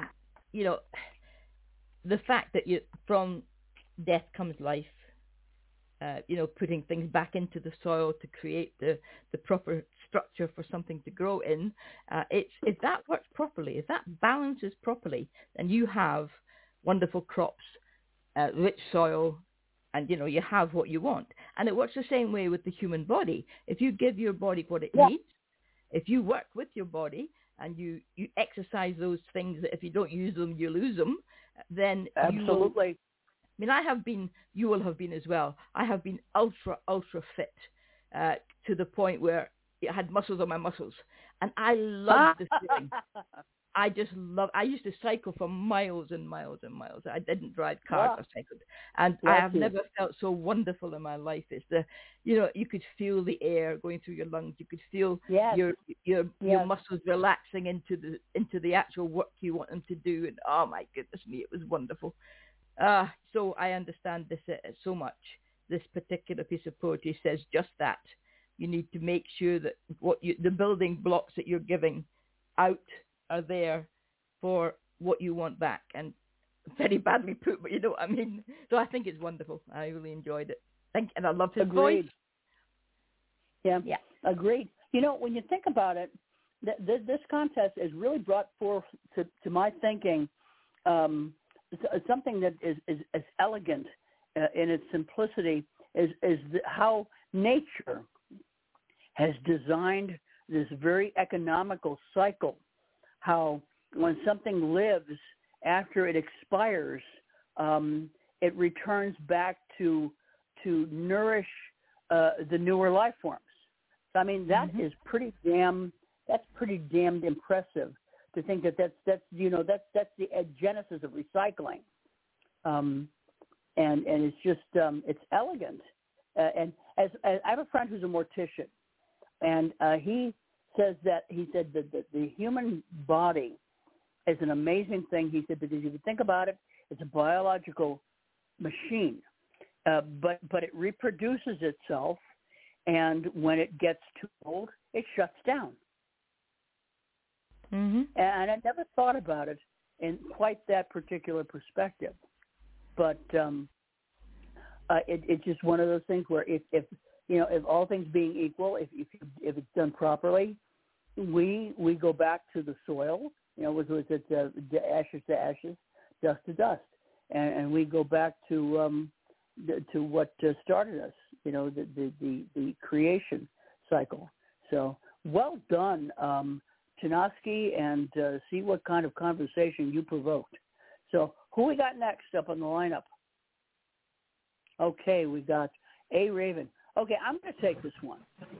the fact that from death comes life, putting things back into the soil to create the proper structure for something to grow in, if that works properly, if that balances properly, then you have wonderful crops, rich soil, and, you have what you want. And it works the same way with the human body. If you give your body what it needs, if you work with your body and you exercise those things that if you don't use them, you lose them, then absolutely. You will have been as well. I have been ultra, ultra fit to the point where I had muscles on my muscles. And I loved the feeling. I used to cycle for miles and miles and miles. I didn't drive cars, I cycled. And I have never felt so wonderful in my life. It's you could feel the air going through your lungs. You could feel your muscles relaxing into the actual work you want them to do. And oh my goodness me, it was wonderful. So I understand this so much. This particular piece of poetry says just that. You need to make sure that the building blocks that you're giving out are there for what you want back. And very badly put, but you know what I mean. So I think it's wonderful. I really enjoyed it. And I loved his voice. Yeah, agreed. When you think about it, this contest has really brought forth to my thinking something that is as elegant in its simplicity is how nature has designed this very economical cycle, how when something lives after it expires, it returns back to nourish the newer life forms. So, I mean, that is pretty damned impressive to think that's the genesis of recycling. And it's just it's elegant. And as I have a friend who's a mortician, and he said that the human body is an amazing thing. He said, because if you think about it, it's a biological machine, but it reproduces itself, and when it gets too old, it shuts down. Mm-hmm. And I never thought about it in quite that particular perspective, but it's just one of those things where if all things being equal, if it's done properly, we go back to the soil. Was it ashes to ashes, dust to dust, and we go back to what started us. The creation cycle. So well done, Chinaski, and see what kind of conversation you provoked. So who we got next up on the lineup? Okay, we got A. Raven. Okay, I'm going to take this one.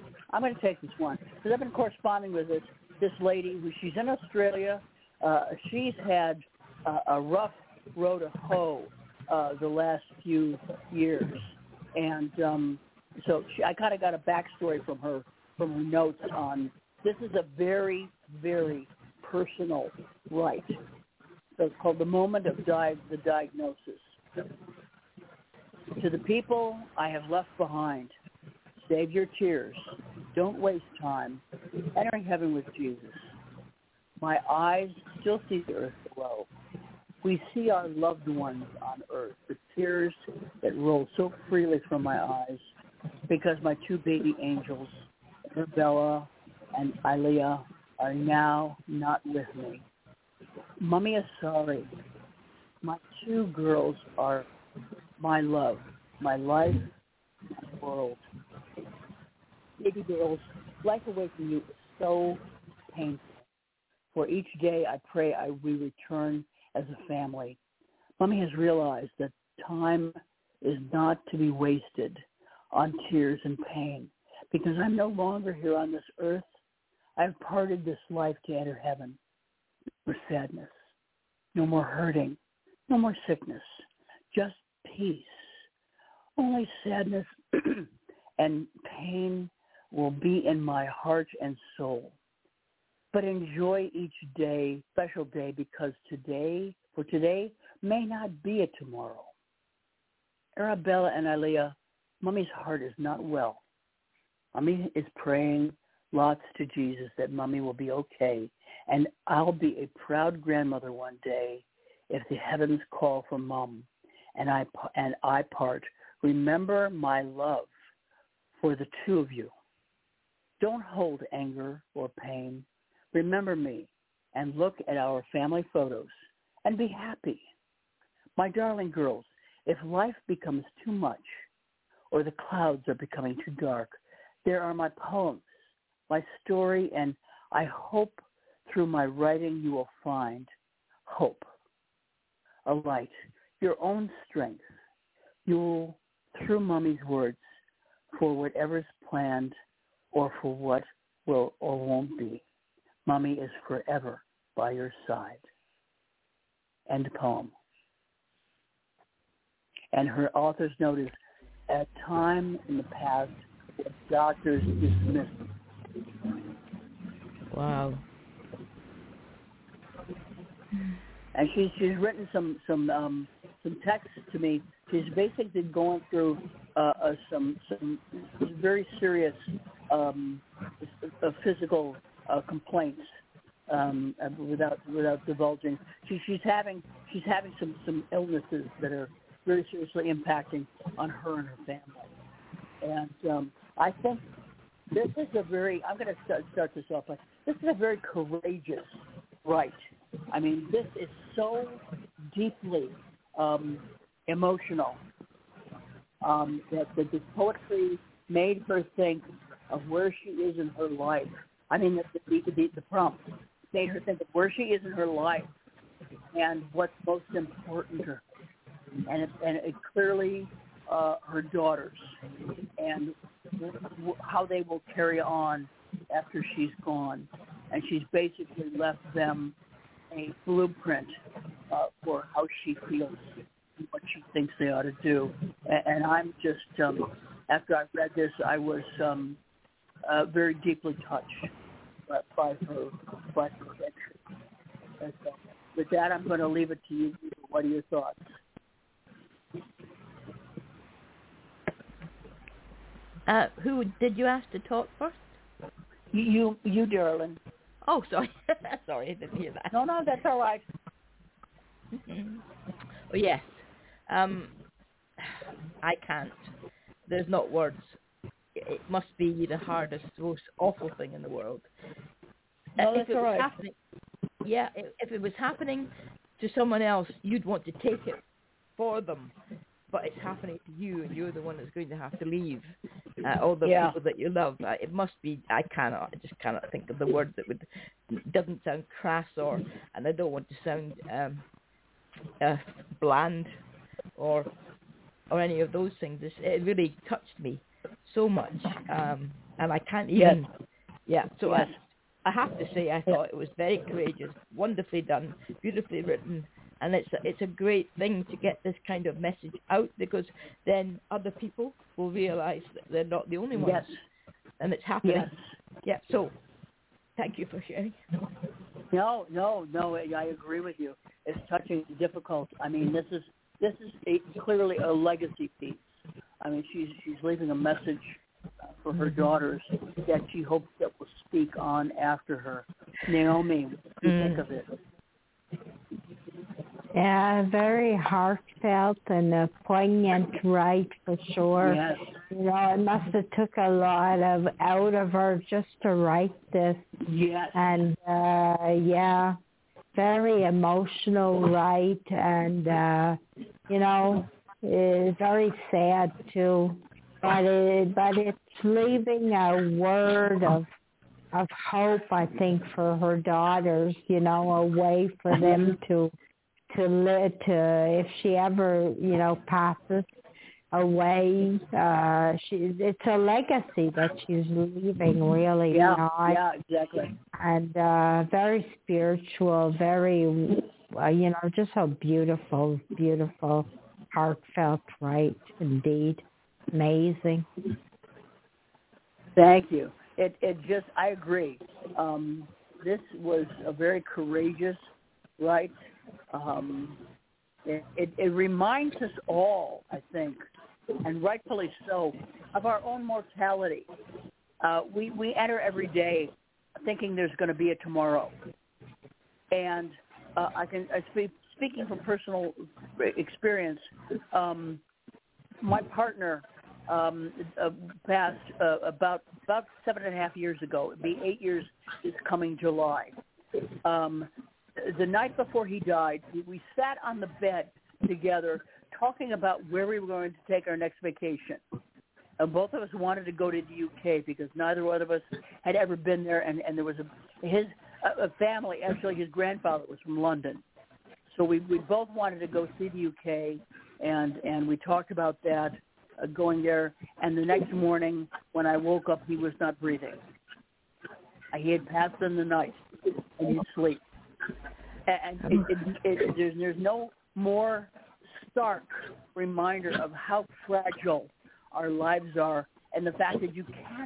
Because I've been corresponding with this lady she's in Australia. She's had a rough road to hoe the last few years. And so I kind of got a backstory from her notes on this is a very, very personal rite. So it's called the moment of the diagnosis. To the people I have left behind, save your tears. Don't waste time. Entering heaven with Jesus. My eyes still see the earth below. We see our loved ones on earth, the tears that roll so freely from my eyes because my two baby angels, Arabella and Ilea, are now not with me. Mommy is sorry. My two girls are my love, my life, my world. Baby girls, life away from you is so painful. For each day I pray we return as a family. Mommy has realized that time is not to be wasted on tears and pain because I'm no longer here on this earth. I've parted this life to enter heaven. No more sadness, no more hurting, no more sickness, just peace. Only sadness and pain will be in my heart and soul. But enjoy each day, special day, because today may not be a tomorrow. Arabella and Ilea, Mommy's heart is not well. Mommy is praying lots to Jesus that Mommy will be okay, and I'll be a proud grandmother one day if the heavens call for Mom and I part. Remember my love for the two of you. Don't hold anger or pain. Remember me and look at our family photos and be happy. My darling girls, if life becomes too much or the clouds are becoming too dark, there are my poems, my story, and I hope through my writing you will find hope, a light, your own strength. You will, through Mommy's words, for whatever's planned or for what will or won't be. Mommy is forever by your side. End poem. And her author's note is, at time in the past, doctors dismissed. Wow. And she's written some texts to me. She's basically going through some very serious physical complaints without divulging. She's having some illnesses that are very seriously impacting on her and her family. And I think this is a very, I'm going to start this off by, this is a very courageous rite. I mean, this is so deeply emotional that this poetry made her think of where she is in her life. I mean, the prompt made her think of where she is in her life and what's most important to her. And it clearly her daughters and how they will carry on after she's gone. And she's basically left them a blueprint for how she feels and what she thinks they ought to do. And I'm just, after I read this, I was very deeply touched by her entry. And so with that, I'm going to leave it to you. What are your thoughts? Who did you ask to talk first? You, darling. Oh, sorry. Sorry, I didn't hear that. No, that's all right. Oh, yes. I can't. There's not words. It must be the hardest, most awful thing in the world. No, that's all right. If it was happening to someone else, you'd want to take it for them. But it's happening to you, and you're the one that's going to have to leave all the people that you love. It must be. I just cannot think of the word that doesn't sound crass and I don't want to sound bland or any of those things. It really touched me so much, and I can't even. So I have to say, I thought it was very courageous, wonderfully done, beautifully written. And it's a great thing to get this kind of message out, because then other people will realize that they're not the only ones, and it's happening. Yeah. So, thank you for sharing. No, I agree with you. It's touching, difficult. I mean, this is clearly a legacy piece. I mean, she's leaving a message for her daughters that she hopes that will speak on after her. Naomi, what do you think of it? Yeah, very heartfelt and a poignant write for sure. Yes. You know, it must have took a lot out of her just to write this. Yes. And very emotional write, and very sad too. But it's leaving a word of hope, I think, for her daughters. You know, a way for them to live, if she ever, passes away. It's a legacy that she's leaving, really. Yeah, exactly. And very spiritual, very, just so beautiful, heartfelt, right? Indeed, amazing. Thank you. I agree. This was a very courageous, right? It reminds us all, I think, and rightfully so, of our own mortality. We enter every day thinking there's going to be a tomorrow, and speaking from personal experience, my partner passed about 7.5 years ago. It'd be 8 years this coming July. The night before he died, we sat on the bed together talking about where we were going to take our next vacation. Both of us wanted to go to the UK because neither one of us had ever been there, and there was a family, actually his grandfather was from London. So we both wanted to go see the UK, and we talked about that, going there. And the next morning when I woke up, he was not breathing. He had passed in the night, and he'd sleep. And there's no more stark reminder of how fragile our lives are, and the fact that you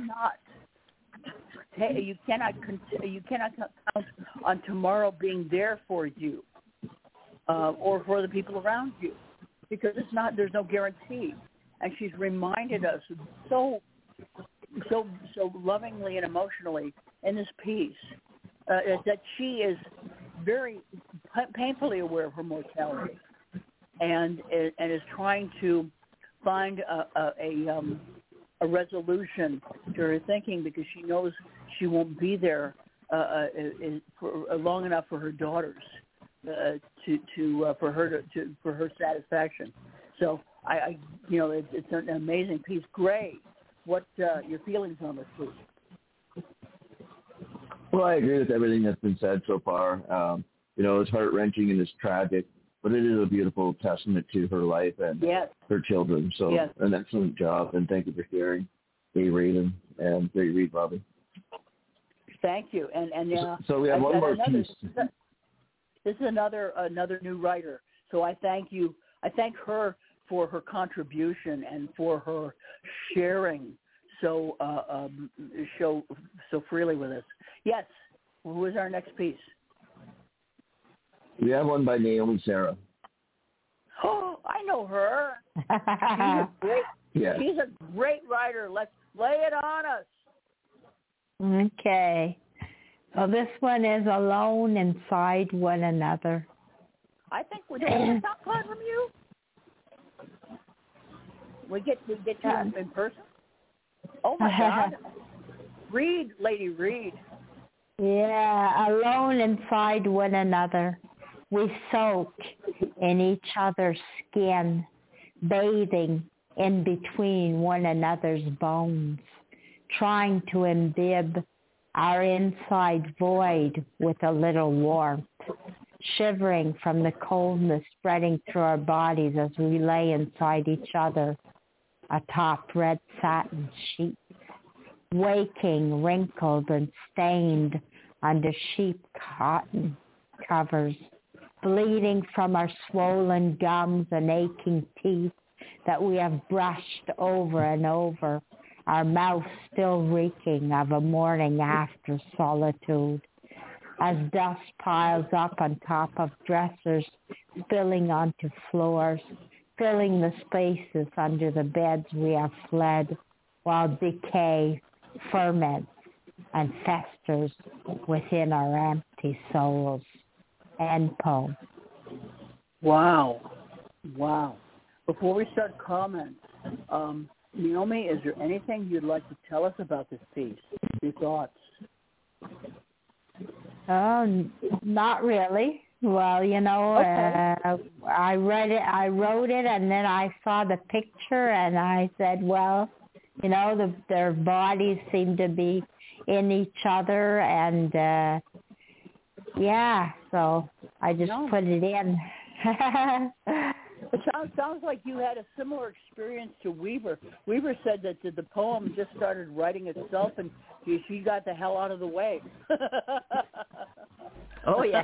cannot count on tomorrow being there for you or for the people around you, because there's no guarantee. And she's reminded us so lovingly and emotionally in this piece that she is very painfully aware of her mortality, and is trying to find a resolution to her thinking, because she knows she won't be there for long enough for her daughters for her satisfaction. So it's an amazing piece. Gray, what your feelings on this, please. Well, I agree with everything that's been said so far. It's heart-wrenching and it's tragic, but it is a beautiful testament to her life and her children. So an excellent job, and thank you for sharing, Raven and Great Read, Bobby. Thank you. And so we have one more piece. This is another new writer. So I thank you. I thank her for her contribution and for her sharing so freely with us. Yes. Who is our next piece? We have one by Naomi Sarah. Oh, I know her. She's a great writer. Let's lay it on us. Okay. Well, this one is Alone Inside One Another. I think we get a top card from you. We get you in person. Oh my God! Read, Lady, read. Yeah, alone inside one another, we soak in each other's skin, bathing in between one another's bones, trying to imbibe our inside void with a little warmth, shivering from the coldness spreading through our bodies as we lay inside each other atop red satin sheets, waking, wrinkled and stained under sheep cotton covers, bleeding from our swollen gums and aching teeth that we have brushed over and over, our mouths still reeking of a morning after solitude, as dust piles up on top of dressers, spilling onto floors, filling the spaces under the beds we have fled, while decay ferments and festers within our empty souls. End poem. Wow. Before we start comments, Naomi, is there anything you'd like to tell us about this piece? Your thoughts? Not really. Well, I read it, I wrote it, and then I saw the picture, and I said, well, their bodies seem to be in each other, and so I just put it in. It sounds like you had a similar experience to Weaver. Weaver said that the poem just started writing itself, and she got the hell out of the way. Oh, yeah.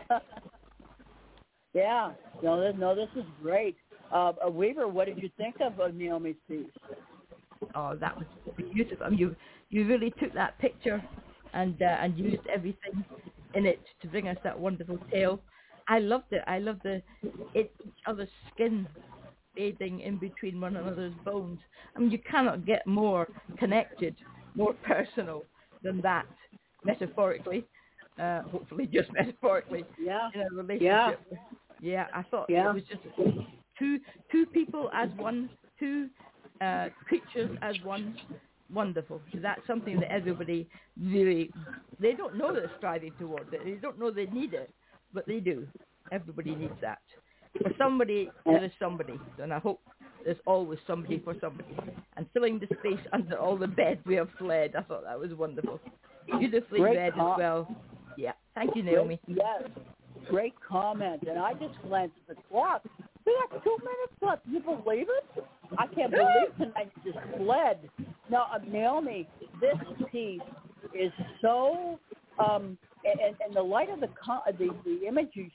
Yeah. No, this is great. Weaver, what did you think of Naomi's piece? Oh, that was beautiful. You really took that picture and used everything in it to bring us that wonderful tale. I loved it. I loved each other's skin bathing in between one another's bones. I mean, you cannot get more connected, more personal than that, metaphorically. Hopefully just metaphorically. Yeah. In a relationship. Yeah, I thought it was just two people as one, two creatures as one. Wonderful. That's something that everybody really, they don't know they're striving towards it. They don't know they need it, but they do. Everybody needs that. For somebody, there is somebody. And I hope there's always somebody for somebody. And filling the space under all the beds we have fled, I thought that was wonderful. Beautifully read as well. Yeah. Thank you, Naomi. Yes. Great comment. And I just glanced at the clock. We got 2 minutes left. You believe it? I can't believe tonight just fled. Now, Naomi, this piece is so, and the light of the image you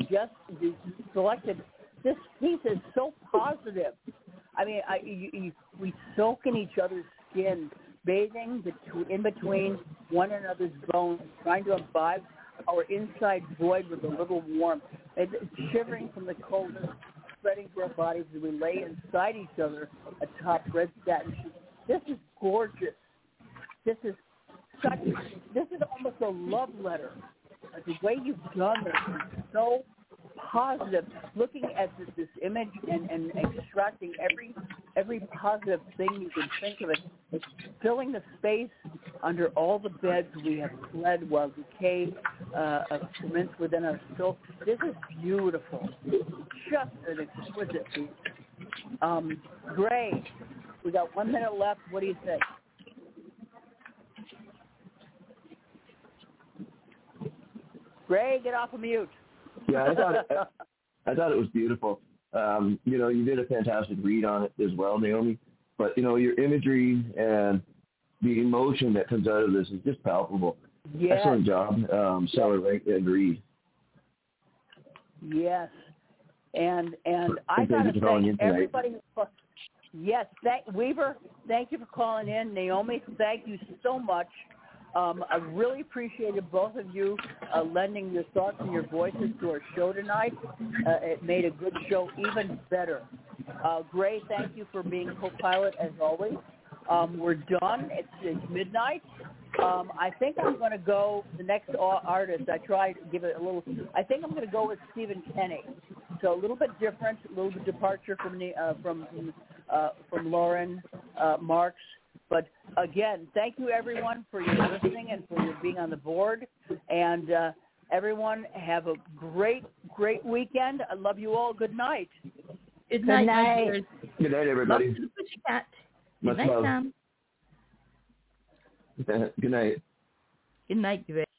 selected, this piece is so positive. I mean, we soak in each other's skin, bathing in between one another's bones, trying to imbibe our inside void with a little warmth, and shivering from the coldness spreading through our bodies as we lay inside each other atop red satin sheets. This is gorgeous. This is almost a love letter. The way you've done this is so positive. Looking at this image and extracting every positive thing you can think of, it's filling the space under all the beds we have fled while decay ferments within us. So this is beautiful. Just an exquisite piece. Gray, we got 1 minute left. What do you think? Gray, get off of mute. Yeah, I thought it was beautiful. You did a fantastic read on it as well, Naomi. But, your imagery and the emotion that comes out of this is just palpable. Yes. Excellent job, Sarah and Reed. Yes. And I got to thank everybody. Yes, Weaver, thank you for calling in. Naomi, thank you so much. I really appreciated both of you lending your thoughts and your voices to our show tonight. It made a good show even better. Gray, thank you for being co-pilot as always. We're done. It's midnight. I think I'm going to go, the next artist, I tried to give it a little, I think I'm going to go with Stephen Kenny. So a little bit different, a little bit departure from Lauren Marks. But again, thank you everyone for your listening and for your being on the board. And everyone have a great, great weekend. I love you all. Good night. Good night. Good night, everybody. Love to the pussycat. Much Good night, love. Sam. Good night. Good night, Gray.